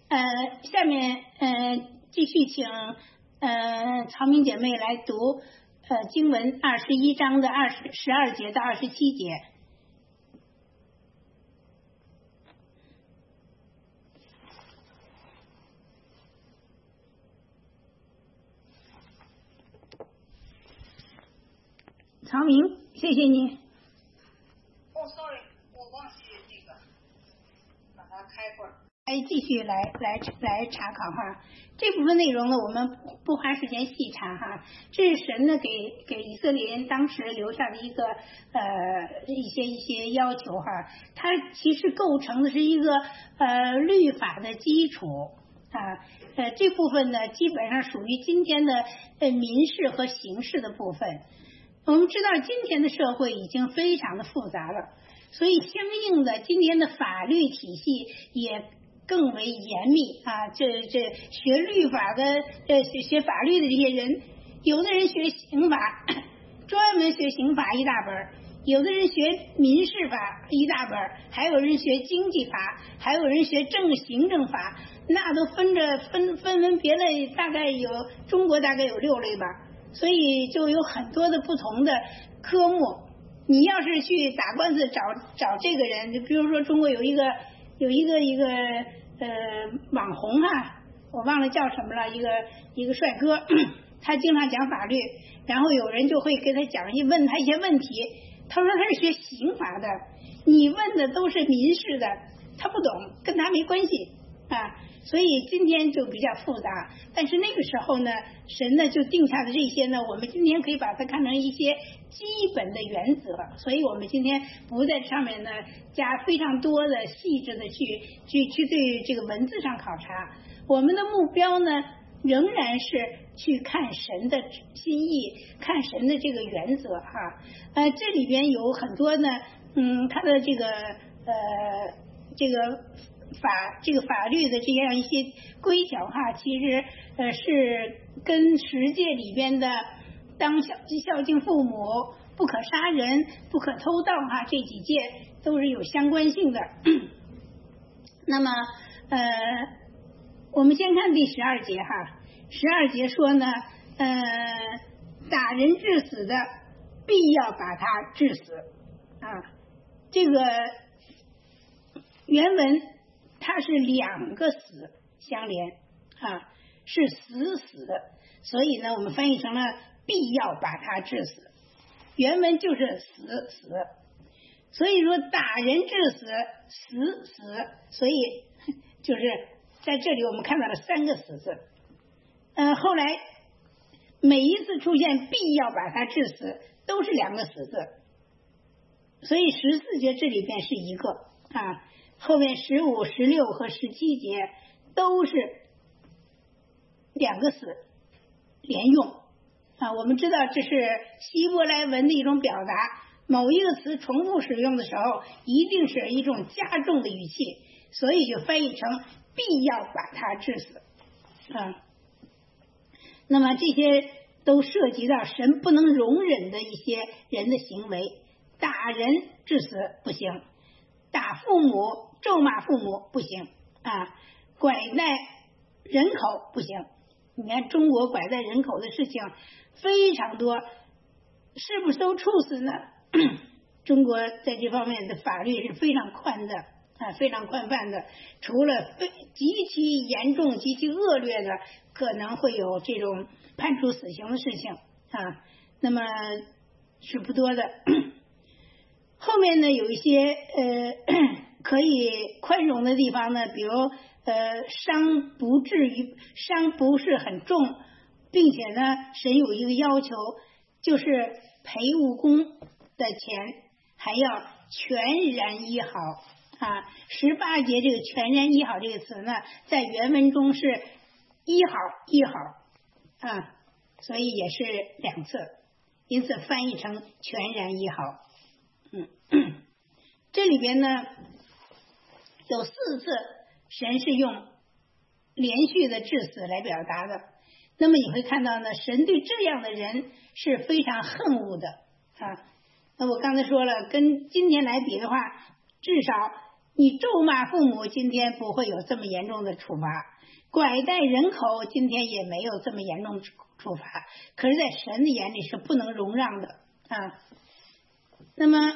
呃，下面呃继续请呃曹明姐妹来读呃经文二十一章的二十十二节到二十七节。曹明，谢谢你。 哦 ，sorry， 我忘记那个把它开过了。 来继续来来来查考哈，这部分内容呢，我们不花时间细查哈。这是神呢给给以色列人当时留下的一个呃一些一些要求哈，它其实构成的是一个呃律法的基础啊，呃这部分呢基本上属于今天的呃民事和刑事的部分。我们知道今天的社会已经非常的复杂了，所以相应的今天的法律体系也更为严密啊！这这学律法的呃学学法律的这些人，有的人学刑法，专门学刑法一大本；有的人学民事法一大本，还有人学经济法，还有人学政行政法，那都分着分分门别类，大概有中国大概有六类吧。所以就有很多的不同的科目。你要是去打官司找找这个人，就比如说中国有一个有一个一个呃网红哈，我忘了叫什么了，一个一个帅哥，他经常讲法律，然后有人就会给他讲一问他一些问题，他说他是学刑法的，你问的都是民事的，他不懂，跟他没关系啊。所以今天就比较复杂，但是那个时候呢，神呢就定下的这些呢，我们今天可以把它看成一些基本的原则，所以我们今天不在上面呢加非常多的细致的去去去对这个文字上考察，我们的目标呢仍然是去看神的心意，看神的这个原则哈，呃，这里边有很多呢，嗯，它的这个呃这个。法这个法律的这样一些规条哈，其实呃是跟十诫里边的当孝孝敬父母、不可杀人、不可偷盗哈这几诫都是有相关性的。那么呃，我们先看第十二节哈，十二节说呢，呃，打人致死的，必要把他致死啊，这个原文。它是两个死相连啊，是死死，所以呢，我们翻译成了必要把他致死。原文就是死死，所以说打人致死，死死，所以就是在这里我们看到了三个死字。呃，后来每一次出现必要把他致死，都是两个死字，所以十四节这里边是一个啊。后面十五、十六和十七节都是两个死连用啊。我们知道这是希伯来文的一种表达，某一个词重复使用的时候，一定是一种加重的语气，所以就翻译成必要把它致死啊。那么这些都涉及到神不能容忍的一些人的行为，打人致死不行，打父母咒骂父母不行啊，拐带人口不行。你看中国拐带人口的事情非常多，是不是都处死呢？中国在这方面的法律是非常宽的啊，非常宽泛的，除了非极其严重、极其恶劣的，可能会有这种判处死刑的事情啊，那么是不多的。后面呢，有一些呃可以宽容的地方呢，比如呃伤不至于伤不是很重，并且呢，神有一个要求，就是赔误工的钱还要全然医好啊。十八节这个全然医好这个词呢，在原文中是医好医好啊，所以也是两次，因此翻译成全然医好。嗯，这里边呢有四次神是用连续的致死来表达的，那么你会看到呢，神对这样的人是非常恨恶的啊。那我刚才说了，跟今天来比的话，至少你咒骂父母，今天不会有这么严重的处罚；拐带人口，今天也没有这么严重处罚。可是，在神的眼里是不能容让的啊。那么，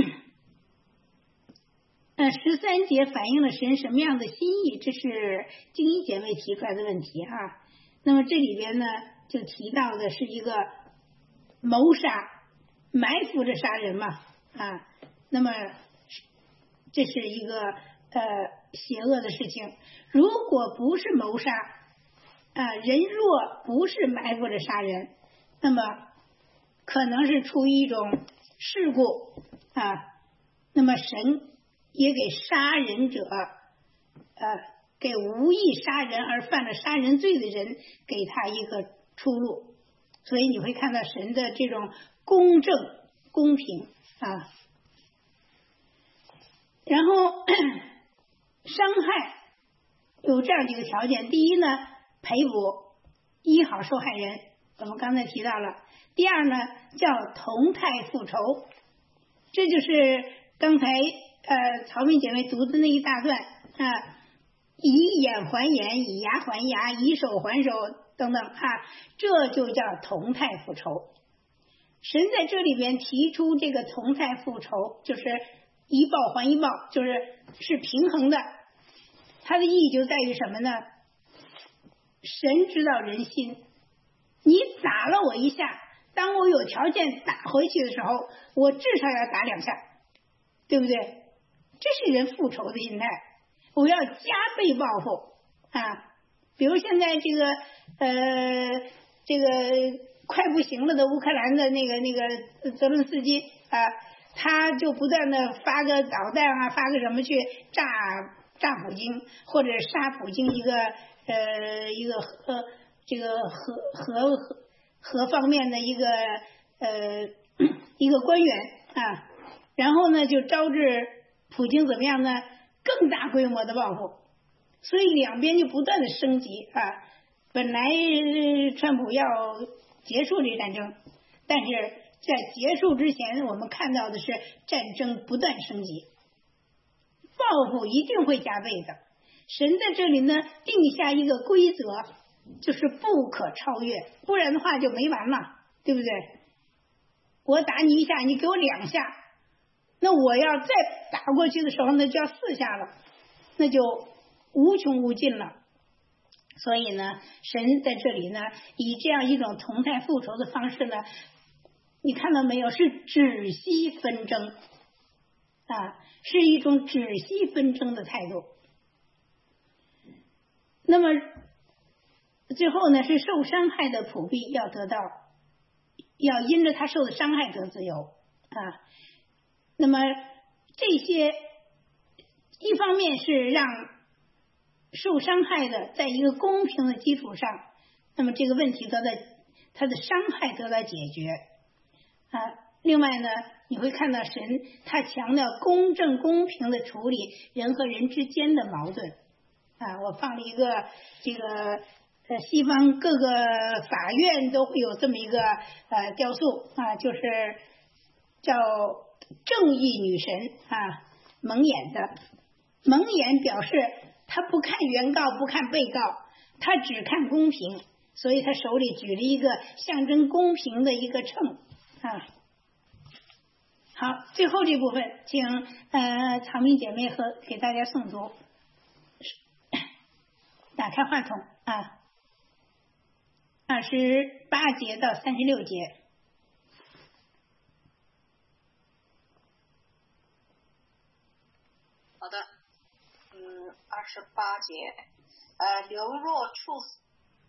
呃，十三节反映了神什么样的心意？这是精英姐妹提出来的问题啊。那么这里边呢，就提到的是一个谋杀、埋伏着杀人嘛啊。那么这是一个呃邪恶的事情。如果不是谋杀啊，人若不是埋伏着杀人，那么可能是出于一种事故啊。那么神也给杀人者呃给无意杀人而犯了杀人罪的人给他一个出路。所以你会看到神的这种公正公平啊。然后伤害有这样几个条件：第一呢，赔补医好受害人，我们刚才提到了；第二呢，叫同态复仇，这就是刚才呃曹敏姐妹读的那一大段啊，以眼还眼，以牙还牙，以手还手等等啊，这就叫同态复仇。神在这里边提出这个同态复仇，就是一报还一报，就是是平衡的。它的意义就在于什么呢？神知道人心，你打了我一下，当我有条件打回去的时候，我至少要打两下，对不对？这是人复仇的心态，我要加倍报复啊！比如现在这个呃这个快不行了的乌克兰的那个那个泽伦斯基啊，他就不断的发个导弹啊，发个什么去炸炸普京，或者杀普京一个呃一个核这个核核核核方面的一个呃一个官员啊，然后呢就招致普京怎么样呢？更大规模的报复，所以两边就不断的升级啊。本来川普要结束这战争，但是在结束之前，我们看到的是战争不断升级，报复一定会加倍的。神在这里呢定下一个规则，就是不可超越，不然的话就没完了，对不对？我打你一下，你给我两下，那我要再打过去的时候呢，就要四下了，那就无穷无尽了。所以呢，神在这里呢，以这样一种同态复仇的方式呢，你看到没有？是止息纷争啊，是一种止息纷争的态度。那么最后呢，是受伤害的仆婢要得到，要因着他受的伤害得自由啊。那么这些一方面是让受伤害的在一个公平的基础上，那么这个问题得到他的伤害得到解决啊。另外呢，你会看到神他强调公正公平的处理人和人之间的矛盾啊。我放了一个这个呃西方各个法院都会有这么一个呃雕塑啊，就是叫正义女神啊，蒙眼的。蒙眼表示他不看原告不看被告，他只看公平，所以他手里举了一个象征公平的一个秤啊。好，最后这部分请呃草民姐妹和给大家诵读，打开话筒啊，二十八节到三十六节。 好的，嗯，二十八节，呃，流若处死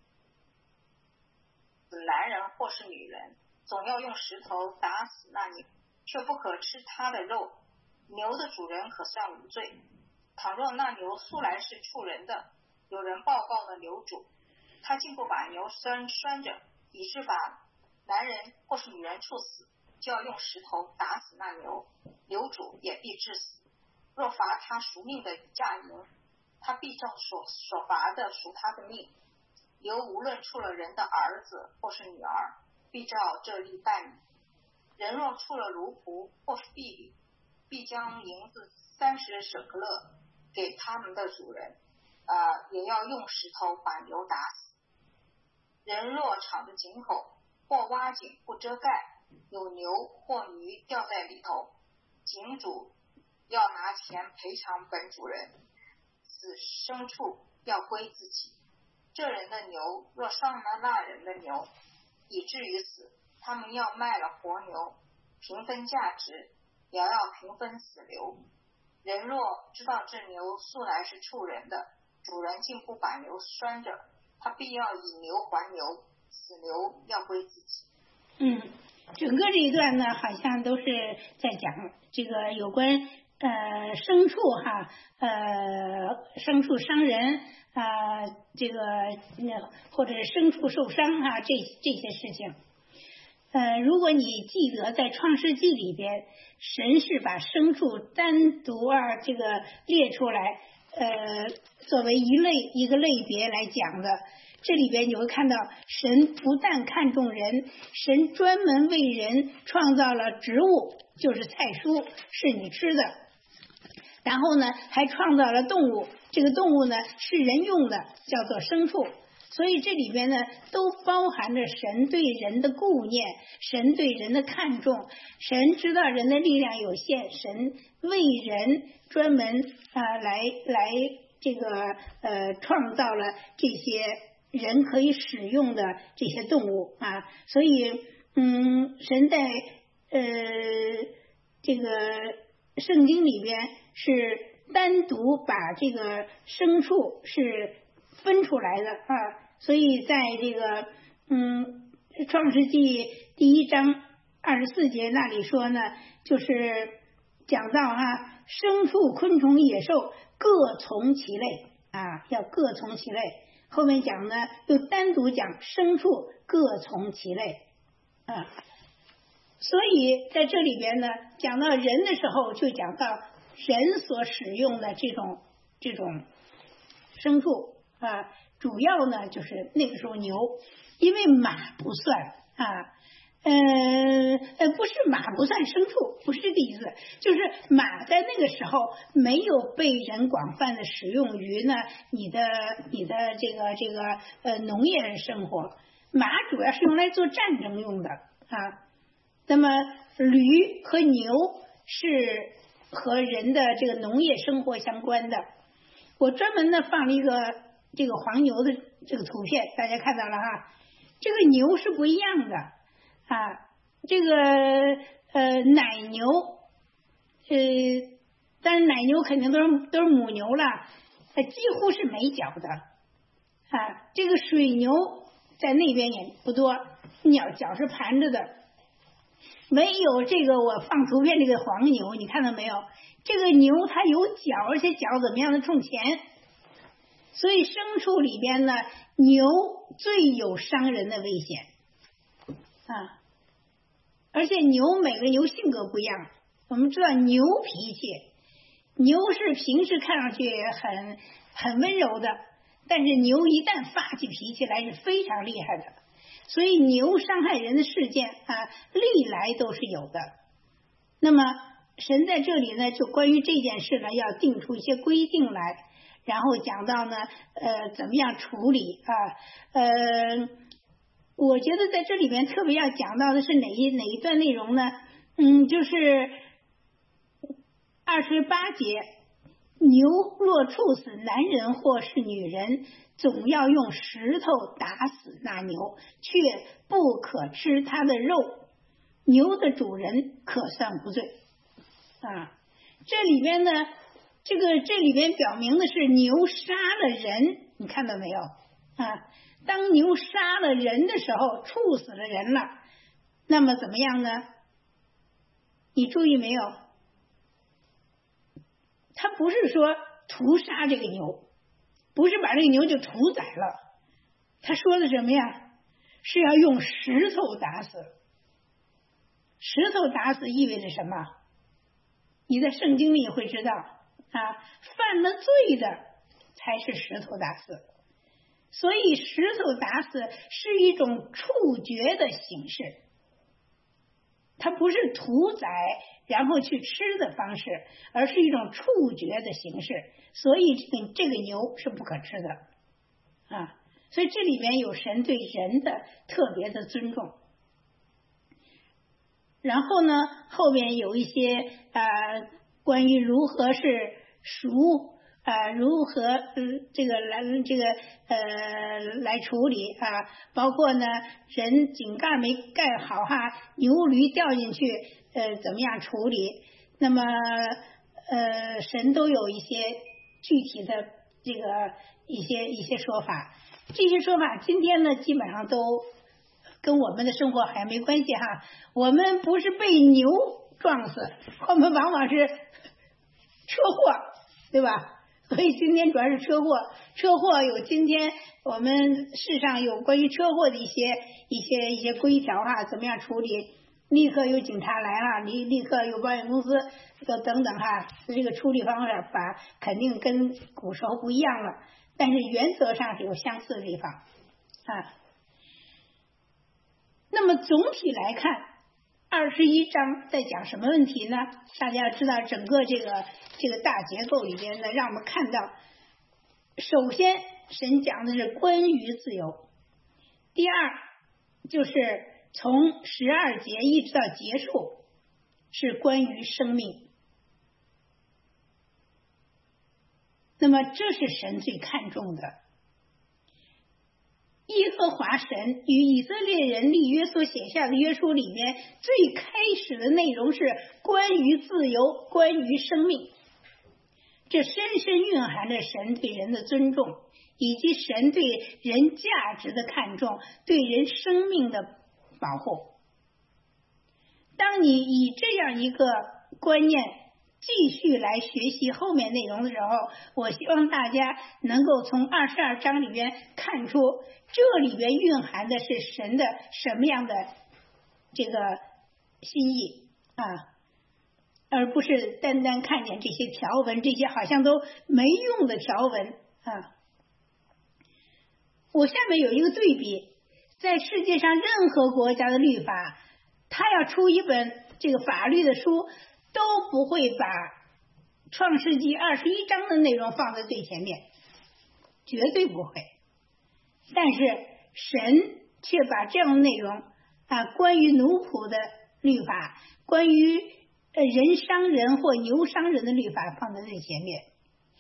男人或是女人，总要用石头打死那牛，却不可吃他的肉。牛的主人可算无罪。倘若那牛素来是处人的，有人报告了牛主，他竟不把牛拴拴着，以致把男人或是女人处死，就要用石头打死那牛，牛主也必致死。若罚他赎命的价银，他必照所所罚的赎他的命。牛无论处了人的儿子或是女儿，必照这例办理。人若处了奴仆或是婢女， 必将银子三十舍克勒给他们的主人，呃，也要用石头把牛打死。人若敞着井口或挖井不遮盖，有牛或驴掉在里头，井主要拿钱赔偿本主人，此牲畜要归自己。这人的牛若伤了那人的牛，以至于死，他们要卖了活牛，平分价值，也要平分死牛。人若知道这牛素来是畜人的，主人竟不把牛拴着，他必要以牛还牛，死牛要归自己。 嗯，整个这一段呢，好像都是在讲这个有关呃牲畜哈，呃牲畜伤人啊、呃，这个呃或者是牲畜受伤哈、啊，这这些事情。呃，如果你记得在创世纪里边，神是把牲畜单独啊这个列出来，呃，作为一类一个类别来讲的。这里边你会看到，神不但看重人，神专门为人创造了植物，就是菜蔬，是你吃的。然后呢，还创造了动物，这个动物呢是人用的，叫做牲畜。所以这里边呢，都包含着神对人的顾念，神对人的看重，神知道人的力量有限，神为人专门啊、呃、来来这个呃创造了这些人可以使用的这些动物啊，所以嗯，神在呃这个圣经里边是单独把这个牲畜是分出来的啊，所以在这个嗯创世纪第一章二十四节那里说呢，就是讲到哈，牲畜、昆虫、野兽各从其类啊，要各从其类。后面讲呢，又单独讲牲畜各从其类啊，所以在这里边呢，讲到人的时候，就讲到人所使用的这种这种牲畜啊，主要呢就是那个时候牛，因为马不算啊。呃呃，不是马不算牲畜，不是这个意思，就是马在那个时候没有被人广泛的使用于呢你的你的这个这个呃农业生活，马主要是用来做战争用的啊。那么驴和牛是和人的这个农业生活相关的。我专门呢放了一个这个黄牛的这个图片，大家看到了哈，这个牛是不一样的。啊，这个呃奶牛，呃，但是奶牛肯定都是都是母牛了，呃，几乎是没角的。啊，这个水牛在那边也不多，鸟角是盘着的。唯有这个我放图片这个黄牛，你看到没有？这个牛它有角，而且角怎么样的冲前。所以牲畜里边呢，牛最有伤人的危险。啊，而且牛每个牛性格不一样，我们知道牛脾气，牛是平时看上去很很温柔的，但是牛一旦发起脾气来是非常厉害的，所以牛伤害人的事件啊，历来都是有的。那么神在这里呢，就关于这件事呢，要定出一些规定来，然后讲到呢，呃，怎么样处理啊，呃。我觉得在这里面特别要讲到的是哪一哪一段内容呢？嗯，就是二十八节，牛若处死男人或是女人，总要用石头打死那牛，却不可吃它的肉。牛的主人可算不罪。啊，这里边呢，这个这里边表明的是牛杀了人，你看到没有？啊。当牛杀了人的时候，处死了人了，那么怎么样呢？你注意没有？他不是说屠杀这个牛，不是把这个牛就屠宰了，他说的什么呀？是要用石头打死。石头打死意味着什么？你在圣经里会知道啊，犯了罪的才是石头打死。所以石头打死是一种处决的形式它不是屠宰然后去吃的方式，而是一种触觉的形式，所以这个这个牛是不可吃的啊。所以这里边有神对人的特别的尊重。然后呢，后边有一些呃关于如何是赎啊、呃，如何嗯这个来这个呃来处理啊，包括呢人井盖没盖好哈，牛驴掉进去呃怎么样处理？那么呃神都有一些具体的这个一些一些说法，这些说法今天呢基本上都跟我们的生活还没关系哈。我们不是被牛撞死，我们往往是车祸，对吧？所以今天主要是车祸，车祸有今天我们世上有关于车祸的一些一些一些规条哈，怎么样处理？立刻有警察来哈，立立刻有保险公司等等等哈，这个处理方法肯定跟古时候不一样了，但是原则上是有相似的地方啊。那么总体来看，二十一章在讲什么问题呢？大家要知道整个这个这个大结构里边呢，让我们看到，首先神讲的是关于自由，第二就是从十二节一直到结束是关于生命。那么这是神最看重的。耶和华神与以色列人立约所写下的约书里面最开始的内容是关于自由，关于生命，这深深蕴含着神对人的尊重，以及神对人价值的看重，对人生命的保护。当你以这样一个观念继续来学习后面内容的时候，我希望大家能够从二十二章里边看出这里边蕴含的是神的什么样的这个心意啊，而不是单单看见这些条文，这些好像都没用的条文啊。我下面有一个对比，在世界上任何国家的律法，他要出一本这个法律的书，都不会把创世纪二十一章的内容放在最前面，绝对不会。但是神却把这样的内容啊，关于奴仆的律法，关于呃人伤人或牛伤人的律法放在最前面。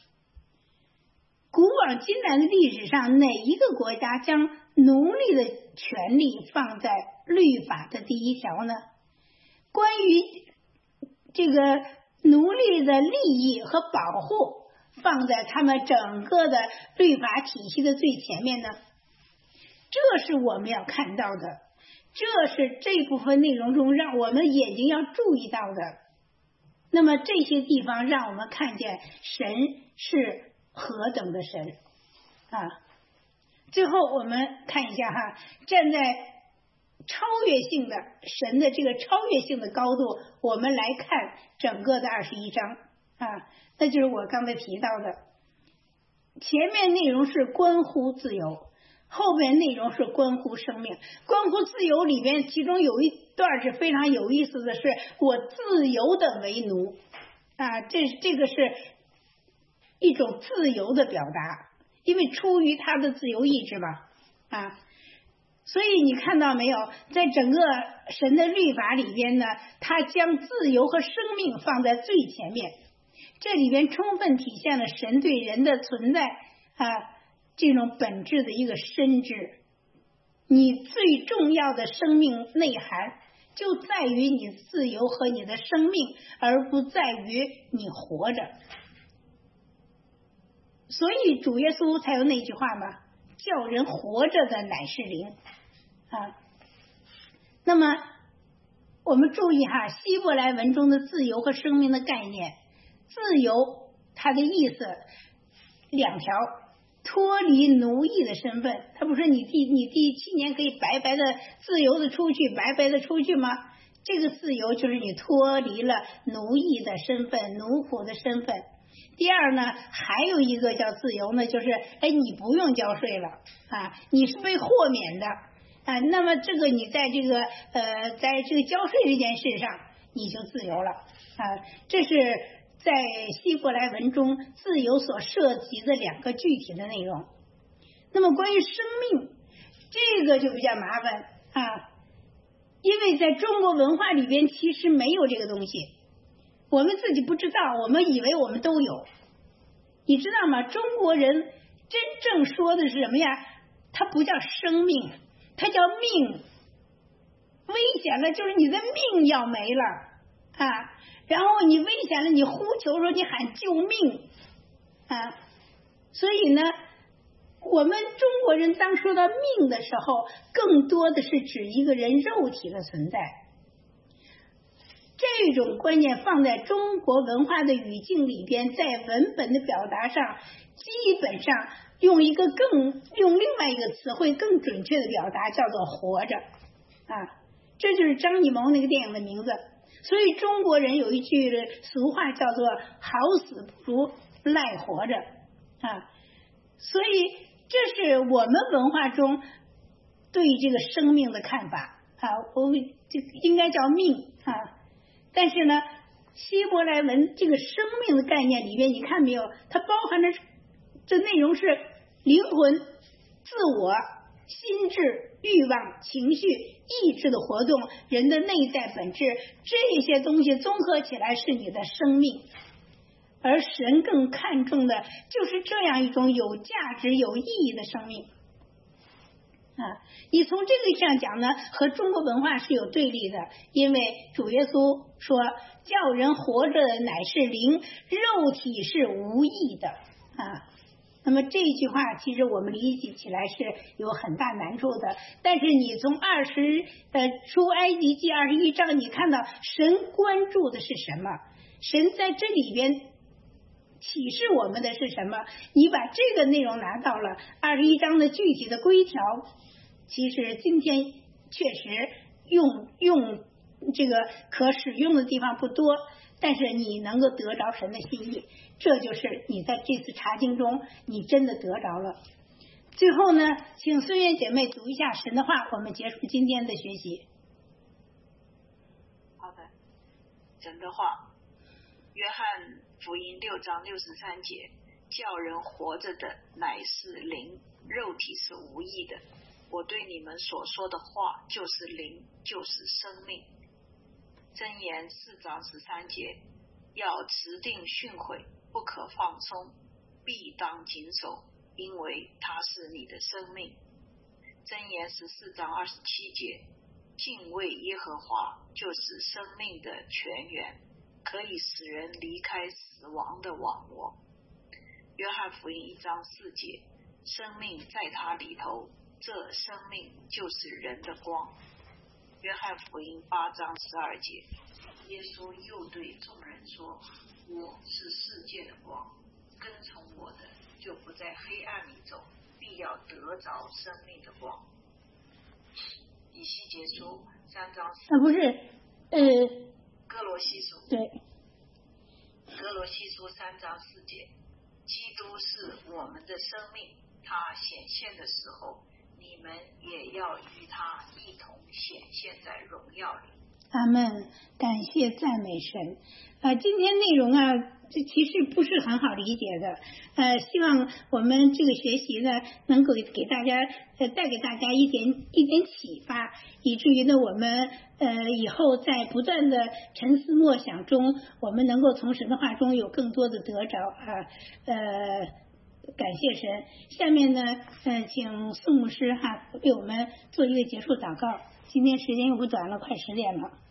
古往今来的历史上，哪一个国家将奴隶的权利放在律法的第一条呢？关于这个奴隶的利益和保护放在他们整个的律法体系的最前面呢？这是我们要看到的，这是这部分内容中让我们眼睛要注意到的。那么这些地方让我们看见神是何等的神啊！最后我们看一下哈，站在超越性的神的这个超越性的高度，我们来看整个的二十一章啊，那就是我刚才提到的，前面内容是关乎自由，后面内容是关乎生命。关乎自由里边，其中有一段是非常有意思的，是我自由的为奴啊，这这个是一种自由的表达，因为出于他的自由意志吧啊。所以你看到没有，在整个神的律法里边呢，他将自由和生命放在最前面，这里边充分体现了神对人的存在啊这种本质的一个深知。你最重要的生命内涵就在于你自由和你的生命，而不在于你活着。所以主耶稣才有那句话嘛，叫人活着的乃是灵啊。那么我们注意哈，希伯来文中的自由和生命的概念，自由它的意思两条，脱离奴役的身份，他不是你第你第七年可以白白的自由的出去，白白的出去吗？这个自由就是你脱离了奴役的身份，奴仆的身份。第二呢，还有一个叫自由呢，就是哎，你不用交税了啊，你是被豁免的， 啊，那么这个你在这个呃，在这个交税这件事上你就自由了啊，这是在希伯来文中自由所涉及的两个具体的内容。那么关于生命，这个就比较麻烦啊，因为在中国文化里边其实没有这个东西，我们自己不知道，我们以为我们都有。你知道吗？中国人真正说的是什么呀？它不叫生命，它叫命。危险了就是你的命要没了啊，然后你危险了，你呼求说你喊救命啊。所以呢，我们中国人当说到命的时候，更多的是指一个人肉体的存在。这种观念放在中国文化的语境里边，在文本的表达上，基本上用一个更用另外一个词汇更准确的表达，叫做活着啊。这就是张艺谋那个电影的名字。所以中国人有一句俗话叫做好死不如赖活着啊。所以这是我们文化中对这个生命的看法啊，我这应该叫命啊。但是呢，希伯来文这个生命的概念里边，你看没有？它包含着这内容是灵魂、自我、心智、欲望、情绪、意志的活动，人的内在本质，这些东西综合起来是你的生命。而神更看重的就是这样一种有价值、有意义的生命啊。你从这个上讲呢，和中国文化是有对立的，因为主耶稣说叫人活着的乃是灵，肉体是无益的啊。那么这句话其实我们理解起来是有很大难处的，但是你从二十呃出埃及记二十一章，你看到神关注的是什么？神在这里边启示我们的是什么？你把这个内容拿到了二十一章的具体的规条，其实今天确实用用这个可使用的地方不多，但是你能够得着神的心意，这就是你在这次查经中你真的得着了。最后呢，请孙媛姐妹读一下神的话，我们结束今天的学习。 好的，神的话，约翰福音六章六十三节，叫人活着的乃是灵，肉体是无益的。我对你们所说的话就是灵，就是生命。箴言四章十三节，要持定训诲，不可放松，必当谨守，因为它是你的生命。箴言十四章二十七节，敬畏耶和华就是生命的泉源，可以使人离开死亡的网罗。约翰福音一章四节，生命在他里头，这生命就是人的光。约翰福音八章十二节，耶稣又对众人说，我是世界的光，跟从我的就不在黑暗里走，必要得着生命的光。以西结书三章四啊，不是呃哥罗西书对哥罗西书三章四节，基督是我们的生命，他显现的时候，你们也要与他一同显现在荣耀里。 阿们，感谢赞美神啊！今天内容啊，这其实不是很好理解的，呃，希望我们这个学习呢，能够给大家呃带给大家一点一点启发，以至于呢，我们呃以后在不断的沉思默想中，我们能够从神的话中有更多的得着啊，呃，感谢神。下面呢，呃，请宋牧师哈为我们做一个结束祷告。今天时间又不短了，快十点了。